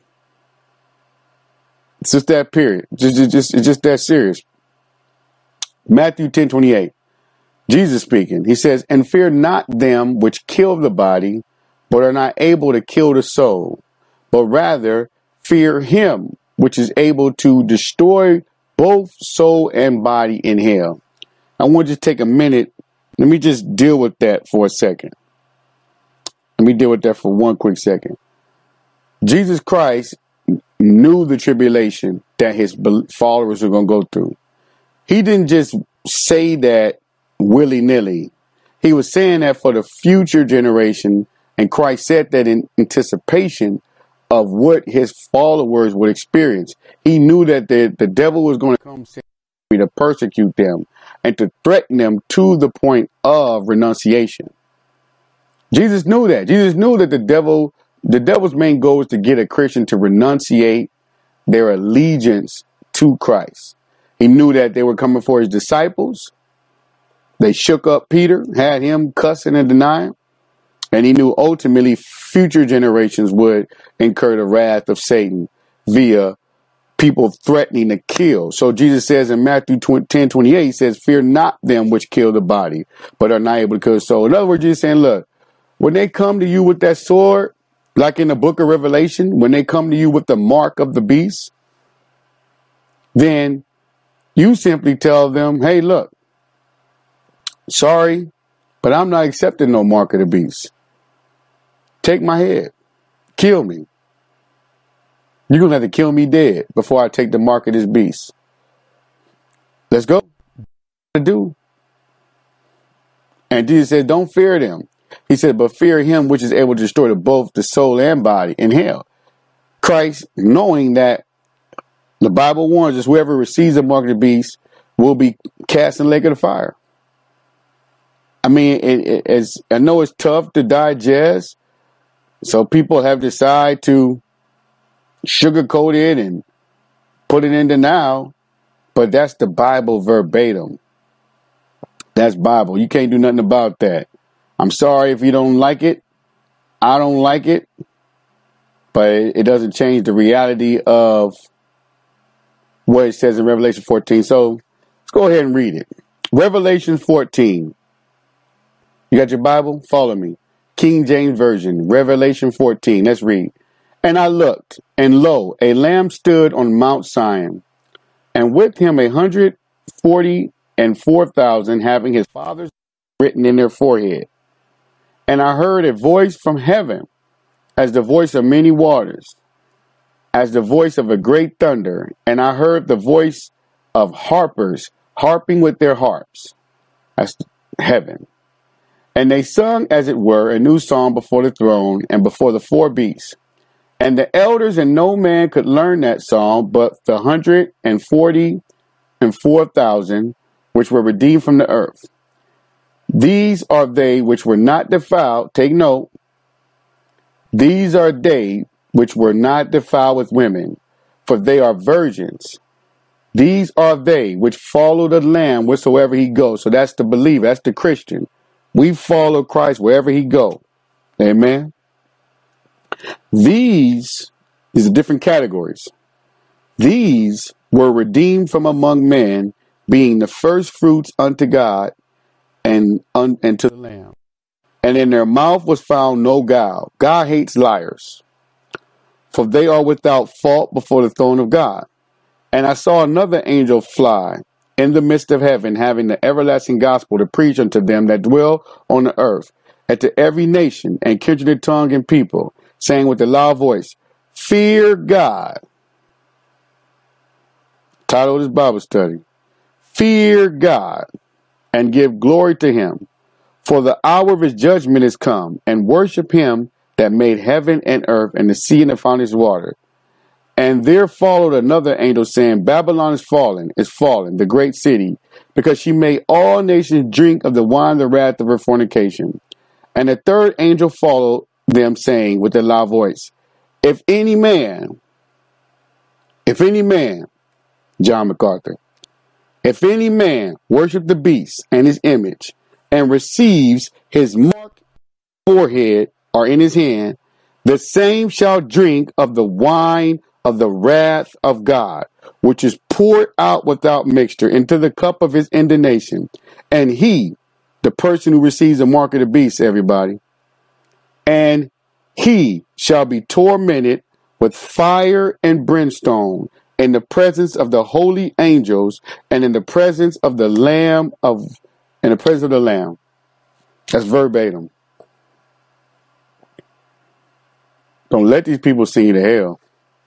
It's just that period. Just, just, just, it's just that serious. Matthew ten, twenty-eight. Jesus speaking. He says, and fear not them which kill the body, but are not able to kill the soul, but rather fear him, which is able to destroy both soul and body in hell. I want you to take a minute. Let me just deal with that for a second. Let me deal with that for one quick second. Jesus Christ knew the tribulation that his followers were going to go through. He didn't just say that willy-nilly. He was saying that for the future generation, and Christ said that in anticipation of what his followers would experience. He knew that the, the devil was going to come to persecute them and to threaten them to the point of renunciation. Jesus knew that. Jesus knew that the devil, the devil's main goal is to get a Christian to renunciate their allegiance to Christ. He knew that they were coming for his disciples. They shook up Peter, had him cussing and denying. And he knew ultimately future generations would incur the wrath of Satan via people threatening to kill. So Jesus says in Matthew ten twenty-eight, he says, fear not them which kill the body, but are not able to kill the soul. In other words, Jesus saying, look, when they come to you with that sword, like in the book of Revelation, when they come to you with the mark of the beast, then you simply tell them, hey, look, sorry, but I'm not accepting no mark of the beast. Take my head. Kill me. You're going to have to kill me dead before I take the mark of this beast. Let's go. To do. And Jesus said, don't fear them. He said, but fear him which is able to destroy the, both the soul and body in hell. Christ, knowing that the Bible warns us, whoever receives the mark of the beast will be cast in the lake of the fire. I mean, it, it, it's, I know it's tough to digest. So people have decided to sugarcoat it and put it in denial, but that's the Bible verbatim. That's Bible. You can't do nothing about that. I'm sorry if you don't like it. I don't like it, but it doesn't change the reality of what it says in Revelation fourteen. So let's go ahead and read it. Revelation fourteen. You got your Bible? Follow me. King James Version, Revelation fourteen. Let's read. And I looked, and lo, a lamb stood on Mount Zion, and with him a hundred forty and four thousand, having his father's written in their forehead. And I heard a voice from heaven, as the voice of many waters, as the voice of a great thunder. And I heard the voice of harpers harping with their harps. That's heaven. And they sung, as it were, a new song before the throne and before the four beasts. And the elders and no man could learn that song but the hundred and forty and four thousand which were redeemed from the earth. These are they which were not defiled. Take note. These are they which were not defiled with women, for they are virgins. These are they which follow the Lamb wheresoever he goes. So that's the believer. That's the Christian. We follow Christ wherever he go. Amen. These, these are different categories. These were redeemed from among men, being the first fruits unto God and, un, and to the Lamb. And in their mouth was found no guile. God hates liars, for they are without fault before the throne of God. And I saw another angel fly in the midst of heaven, having the everlasting gospel to preach unto them that dwell on the earth, and to every nation and kindred and tongue and people, saying with a loud voice, fear God. Title of this Bible study, fear God and give glory to him, for the hour of his judgment is come, and worship him that made heaven and earth and the sea and the fountains of water. And there followed another angel saying, Babylon is fallen, is fallen, the great city, because she made all nations drink of the wine of the wrath of her fornication. And the third angel followed them, saying with a loud voice, If any man, if any man, John MacArthur, if any man worship the beast and his image, and receives his mark forehead or in his hand, the same shall drink of the wine of the wrath of God, which is poured out without mixture into the cup of his indignation. And he, the person who receives the mark of the beast, everybody, and He shall be tormented with fire and brimstone in the presence of the holy angels and in the presence of the Lamb of in the presence of the Lamb. That's verbatim. Don't let these people send you to hell.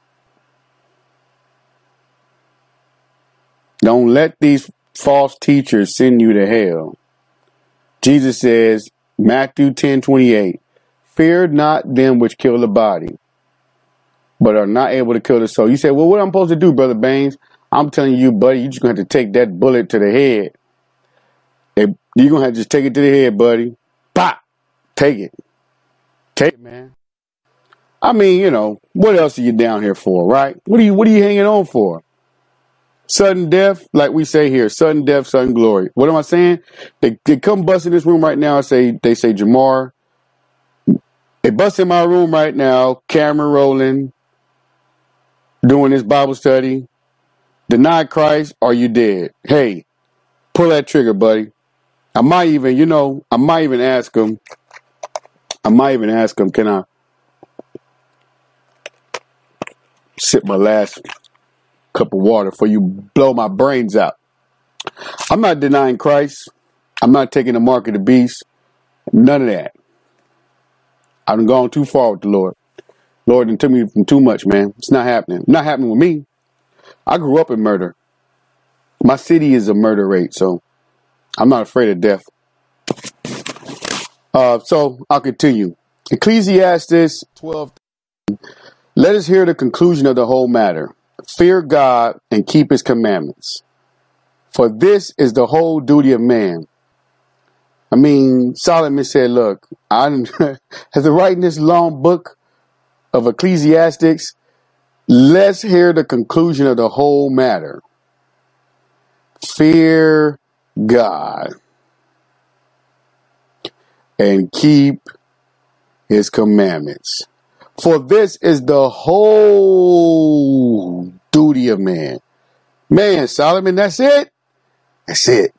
Don't let these false teachers send you to hell. Jesus says, Matthew ten twenty-eight, fear not them which kill the body, but are not able to kill the soul. You say, well, what am I supposed to do, Brother Baines? I'm telling you, buddy, you're just going to have to take that bullet to the head. You're going to have to just take it to the head, buddy. Pop! Take it. Take it, man. I mean, you know, what else are you down here for, right? What are you, what are you hanging on for? Sudden death, like we say here, sudden death, sudden glory. What am I saying? They, they come bust in this room right now and say, they say, Jamar, they bust in my room right now, camera rolling, doing this Bible study. Deny Christ or you dead. Hey, pull that trigger, buddy. I might even, you know, I might even ask them. I might even ask them, can I sip my last cup of water before you blow my brains out? I'm not denying Christ. I'm not taking the mark of the beast. None of that. I've gone too far with the Lord. Lord done took me from too much, man. It's not happening. Not happening with me. I grew up in murder. My city is a murder rate, so I'm not afraid of death. Uh, so I'll continue. Ecclesiastes twelve. Let us hear the conclusion of the whole matter. Fear God and keep his commandments. For this is the whole duty of man. I mean, Solomon said, look, I after writing this long book of Ecclesiastics, let's hear the conclusion of the whole matter. Fear God and keep his commandments. For this is the whole duty of man. Man, Solomon, that's it. That's it.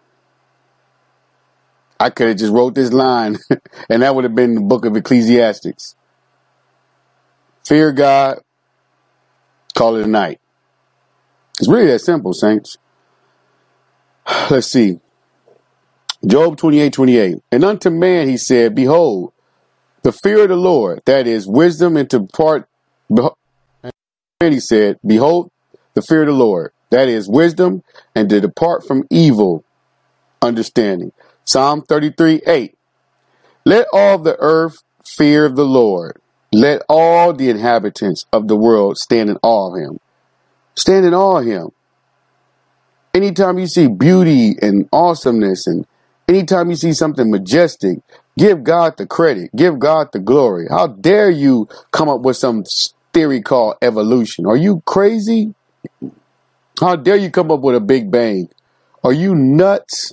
I could have just wrote this line and that would have been the book of Ecclesiastics. Fear God, call it a night. It's really that simple, saints. Let's see. Job twenty-eight twenty-eight. And unto man he said, behold, the fear of the Lord, that is wisdom, and to depart. And he said, behold, the fear of the Lord, that is wisdom, and to depart from evil understanding. Psalm thirty-three eight. Let all the earth fear the Lord. Let all the inhabitants of the world stand in awe of him. Stand in awe of him. Anytime you see beauty and awesomeness, and anytime you see something majestic, give God the credit. Give God the glory. How dare you come up with some theory called evolution? Are you crazy? How dare you come up with a Big Bang? Are you nuts?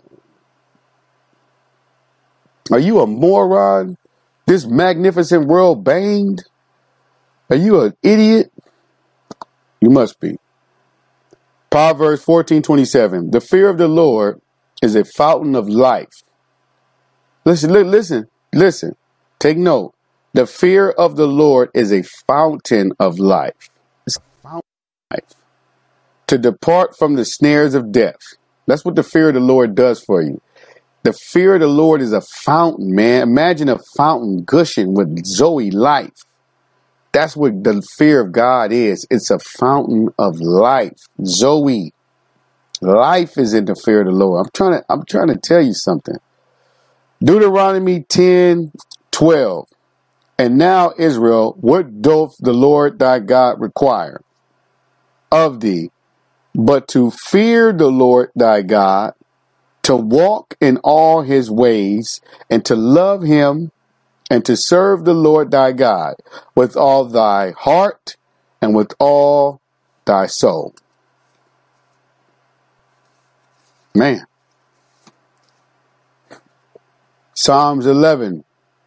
Are you a moron? This magnificent world banged? Are you an idiot? You must be. Proverbs fourteen twenty-seven. The fear of the Lord is a fountain of life. Listen, listen, listen. Take note. The fear of the Lord is a fountain of life. It's a fountain of life. To depart from the snares of death. That's what the fear of the Lord does for you. The fear of the Lord is a fountain, man. Imagine a fountain gushing with Zoe life. That's what the fear of God is. It's a fountain of life. Zoe. Life is in the fear of the Lord. I'm trying to, I'm trying to tell you something. Deuteronomy ten twelve. And now, Israel, what doth the Lord thy God require of thee, but to fear the Lord thy God, to walk in all his ways, and to love him, and to serve the Lord thy God with all thy heart and with all thy soul. Man. Psalms eleven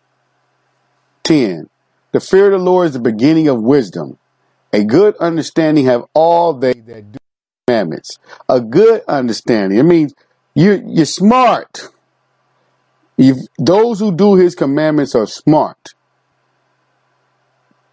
ten. The fear of the Lord is the beginning of wisdom. A good understanding have all they that do commandments. A good understanding. It means you, you're smart. You've, those who do his commandments are smart.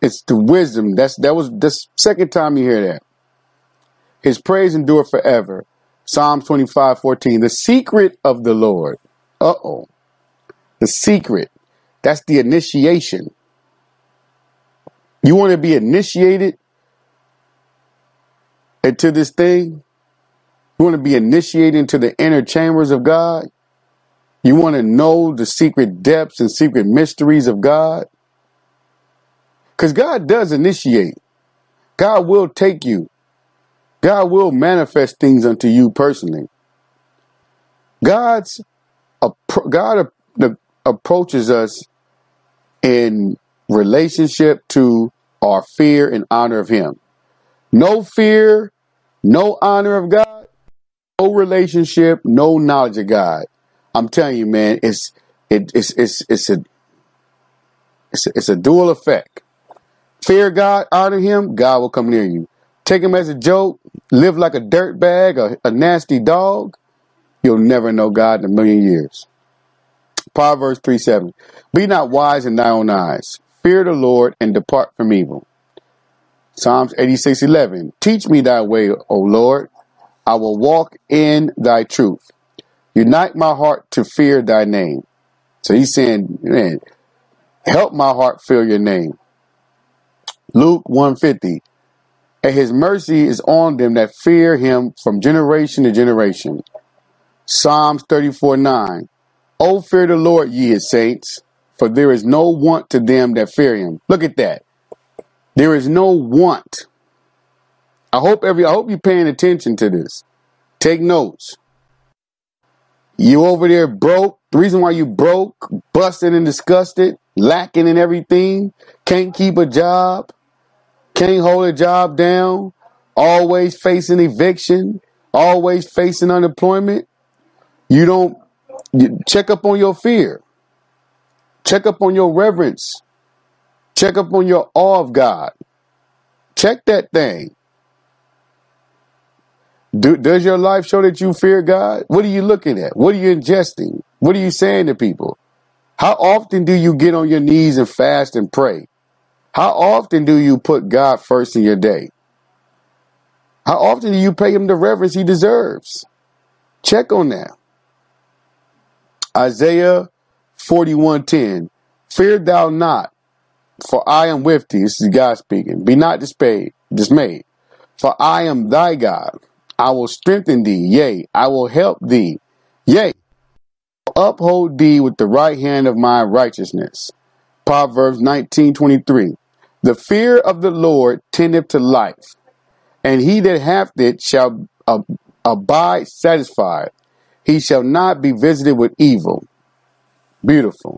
It's the wisdom. That's that was the second time you hear that. His praise endure forever. Psalms twenty-five fourteen. The secret of the Lord. Uh-oh. The secret. That's the initiation. You want to be initiated into this thing? You want to be initiated into the inner chambers of God? You want to know the secret depths and secret mysteries of God? Because God does initiate. God will take you. God will manifest things unto you personally. God's God approaches us in relationship to our fear and honor of him. No fear, no honor of God, no relationship, no knowledge of God. I'm telling you, man, it's it, it's it's it's a it's a, it's a dual effect. Fear God, honor him, God will come near you. Take him as a joke, live like a dirt bag, a, a nasty dog, you'll never know God in a million years. Proverbs three seven. Be not wise in thy own eyes. Fear the Lord and depart from evil. Psalms eighty-six eleven. Teach me thy way, O Lord. I will walk in thy truth. Unite my heart to fear thy name. So he's saying, man, help my heart fear your name. Luke one fifty. And his mercy is on them that fear him from generation to generation. Psalms thirty-four nine. O fear the Lord, ye his saints, for there is no want to them that fear him. Look at that. There is no want. I hope every I hope you're paying attention to this. Take notes. You over there broke. The reason why you broke, busted and disgusted, lacking in everything, can't keep a job, can't hold a job down, always facing eviction, always facing unemployment. You don't you check up on your fear. Check up on your reverence. Check up on your awe of God. Check that thing. Do, does your life show that you fear God? What are you looking at? What are you ingesting? What are you saying to people? How often do you get on your knees and fast and pray? How often do you put God first in your day? How often do you pay him the reverence he deserves? Check on that. Isaiah forty-one ten. Fear thou not, for I am with thee. This is God speaking. Be not dismayed, dismayed, for I am thy God. I will strengthen thee, yea, I will help thee, yea, uphold thee with the right hand of my righteousness. Proverbs nineteen twenty-three. The fear of the Lord tendeth to life, and he that hath it shall ab- abide satisfied. He shall not be visited with evil. Beautiful.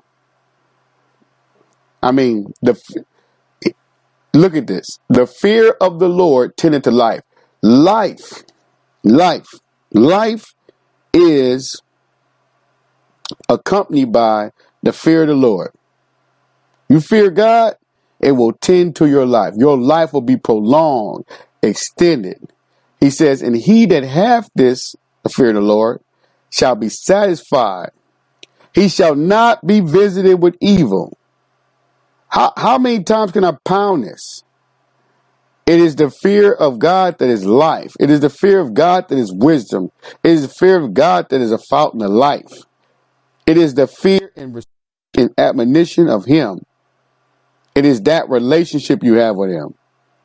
I mean, the look at this. The fear of the Lord tendeth to life. Life, life, life is accompanied by the fear of the Lord. You fear God, it will tend to your life. Your life will be prolonged, extended. He says, and he that hath this, the fear of the Lord, shall be satisfied. He shall not be visited with evil. How, how many times can I pound this? It is the fear of God that is life. It is the fear of God that is wisdom. It is the fear of God that is a fountain of life. It is the fear and, and admonition of him. It is that relationship you have with him.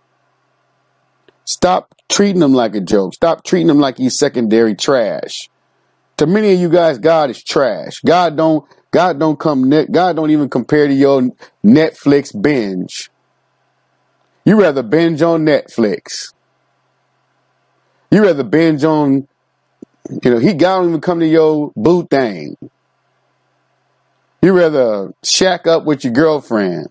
Stop treating him like a joke. Stop treating him like he's secondary trash. To many of you guys, God is trash. God don't, God don't come, net, God don't even compare to your Netflix binge. You rather binge on Netflix. You rather binge on, you know, he God don't even come to your boo thing. You rather shack up with your girlfriend.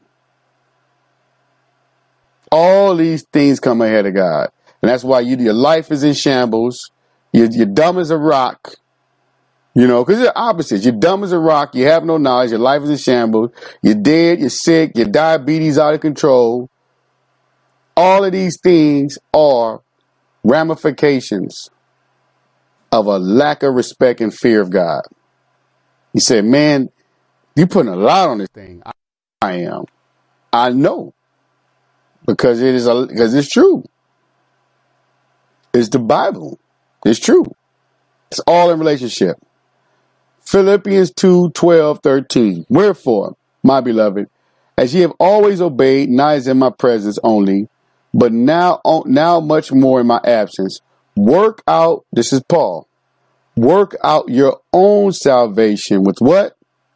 All these things come ahead of God. And that's why you, your life is in shambles. You're, you're dumb as a rock. You know, because it's the opposite. You're dumb as a rock. You have no knowledge. Your life is in shambles. You're dead. You're sick. Your diabetes out of control. All of these things are ramifications of a lack of respect and fear of God. He said, man, you're putting a lot on this thing. I, I am. I know. because it is a, because it's true. It's the Bible. It's true. It's all in relationship. Philippians two, twelve, thirteen. Wherefore, my beloved, as ye have always obeyed, not as in my presence only, but now, now much more in my absence, work out, this is Paul, work out your own salvation with what?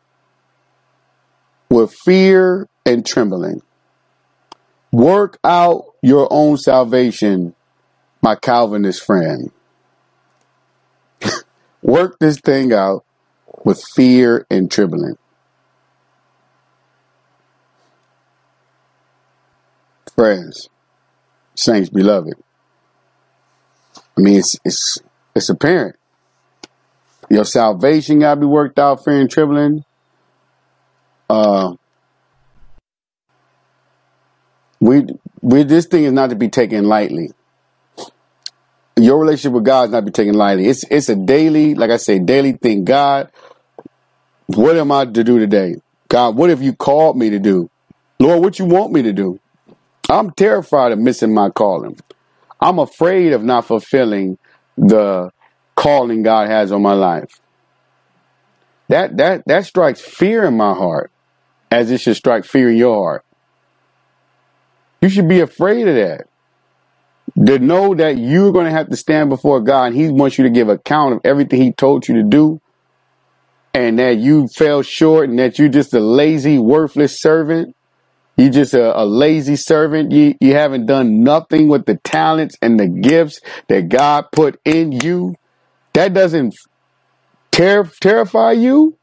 With fear and trembling. Work out your own salvation, my Calvinist friend. Work this thing out with fear and trembling. Friends, saints, beloved. I mean, it's it's it's apparent. Your salvation got to be worked out, fear and trembling. Uh, we we this thing is not to be taken lightly. Your relationship with God is not to be taken lightly. It's it's a daily, like I say, daily thing. God, what am I to do today? God, what have you called me to do? Lord, what you want me to do? I'm terrified of missing my calling. I'm afraid of not fulfilling the calling God has on my life. That that that strikes fear in my heart, as it should strike fear in your heart. You should be afraid of that. To know that you're going to have to stand before God and he wants you to give account of everything he told you to do, and that you fell short and that you're just a lazy, worthless servant. You're just a, a lazy servant. You, you haven't done nothing with the talents and the gifts that God put in you. That doesn't ter- terrify you.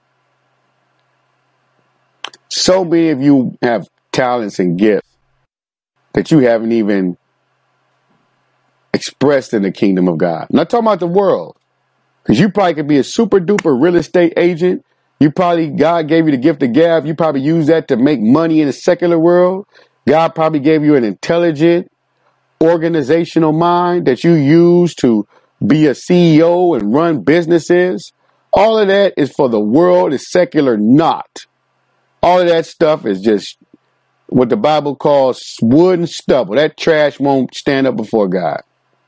So many of you have talents and gifts that you haven't even expressed in the kingdom of God. I'm not talking about the world, because you probably could be a super duper real estate agent. You probably, God gave you the gift of gab. You probably use that to make money in the secular world. God probably gave you an intelligent, organizational mind that you use to be a C E O and run businesses. All of that is for the world, is secular not. All of that stuff is just what the Bible calls wood and stubble. That trash won't stand up before God.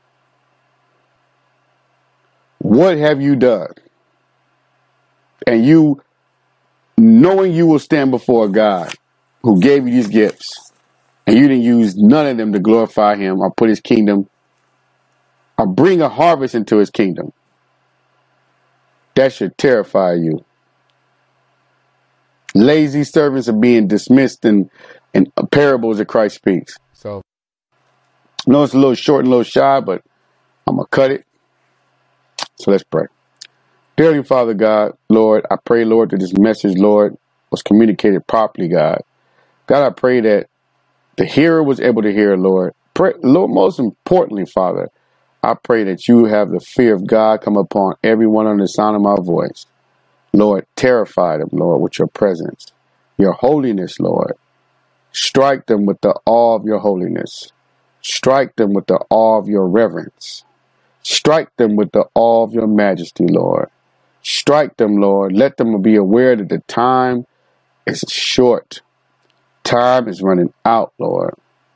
What have you done? And you, knowing you will stand before God, who gave you these gifts, and you didn't use none of them to glorify him or put his kingdom or bring a harvest into his kingdom, that should terrify you. Lazy servants are being dismissed in, in parables that Christ speaks. So, I know it's a little short and a little shy, but I'm going to cut it. So let's pray. Dearly Father God, Lord, I pray, Lord, that this message, Lord, was communicated properly, God. God, I pray that the hearer was able to hear, Lord. Pray, Lord, most importantly, Father, I pray that you have the fear of God come upon everyone under the sound of my voice. Lord, terrify them, Lord, with your presence, your holiness, Lord. Strike them with the awe of your holiness. Strike them with the awe of your reverence. Strike them with the awe of your majesty, Lord. Strike them, Lord. Let them be aware that the time is short. Time is running out, Lord.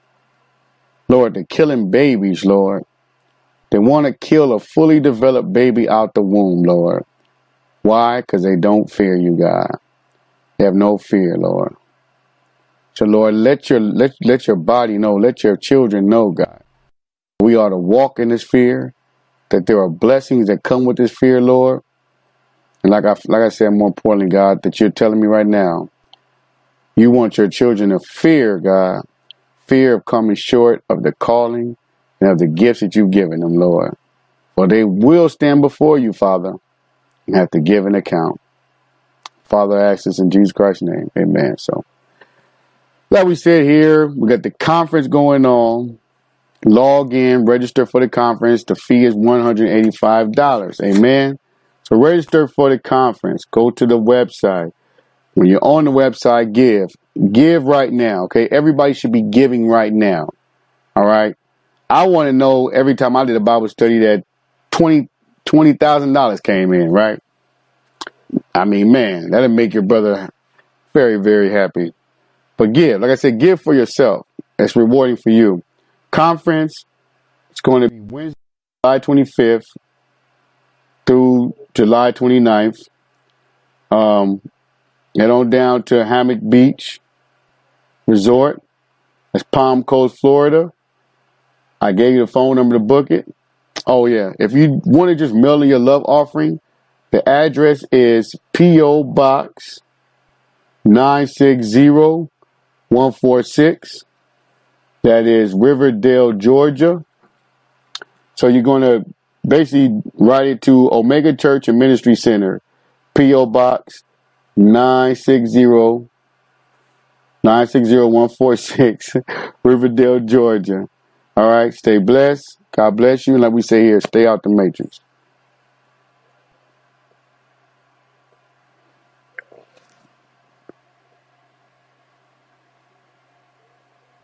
Lord, they're killing babies, Lord. They want to kill a fully developed baby out the womb, Lord. Why? Because they don't fear you, God. They have no fear, Lord. So, Lord, let your let, let your body know, let your children know, God. We are to walk in this fear, that there are blessings that come with this fear, Lord. And like I, like I said, more importantly, God, that you're telling me right now, you want your children to fear, God, fear of coming short of the calling and of the gifts that you've given them, Lord. For they will stand before you, Father, and have to give an account. Father, I ask this in Jesus Christ's name. Amen. So, like we said here, we got the conference going on. Log in, register for the conference. The fee is one hundred eighty-five dollars. Amen. So register for the conference. Go to the website. When you're on the website, give. Give right now, okay? Everybody should be giving right now, all right? I want to know every time I did a Bible study that twenty thousand dollars came in, right? I mean, man, that'll make your brother very, very happy. But give. Like I said, give for yourself. That's rewarding for you. Conference, it's going to be Wednesday, July twenty-fifth through July twenty-ninth. Um, head on down to Hammock Beach Resort. That's Palm Coast, Florida. I gave you the phone number to book it. Oh, yeah. If you want to just mail in your love offering, the address is P O. Box nine six zero one four six. That is Riverdale, Georgia. So you're going to basically write it to Omega Church and Ministry Center, P O. Box nine six zero one four six, Riverdale, Georgia. All right. Stay blessed. God bless you. And like we say here, stay out the matrix.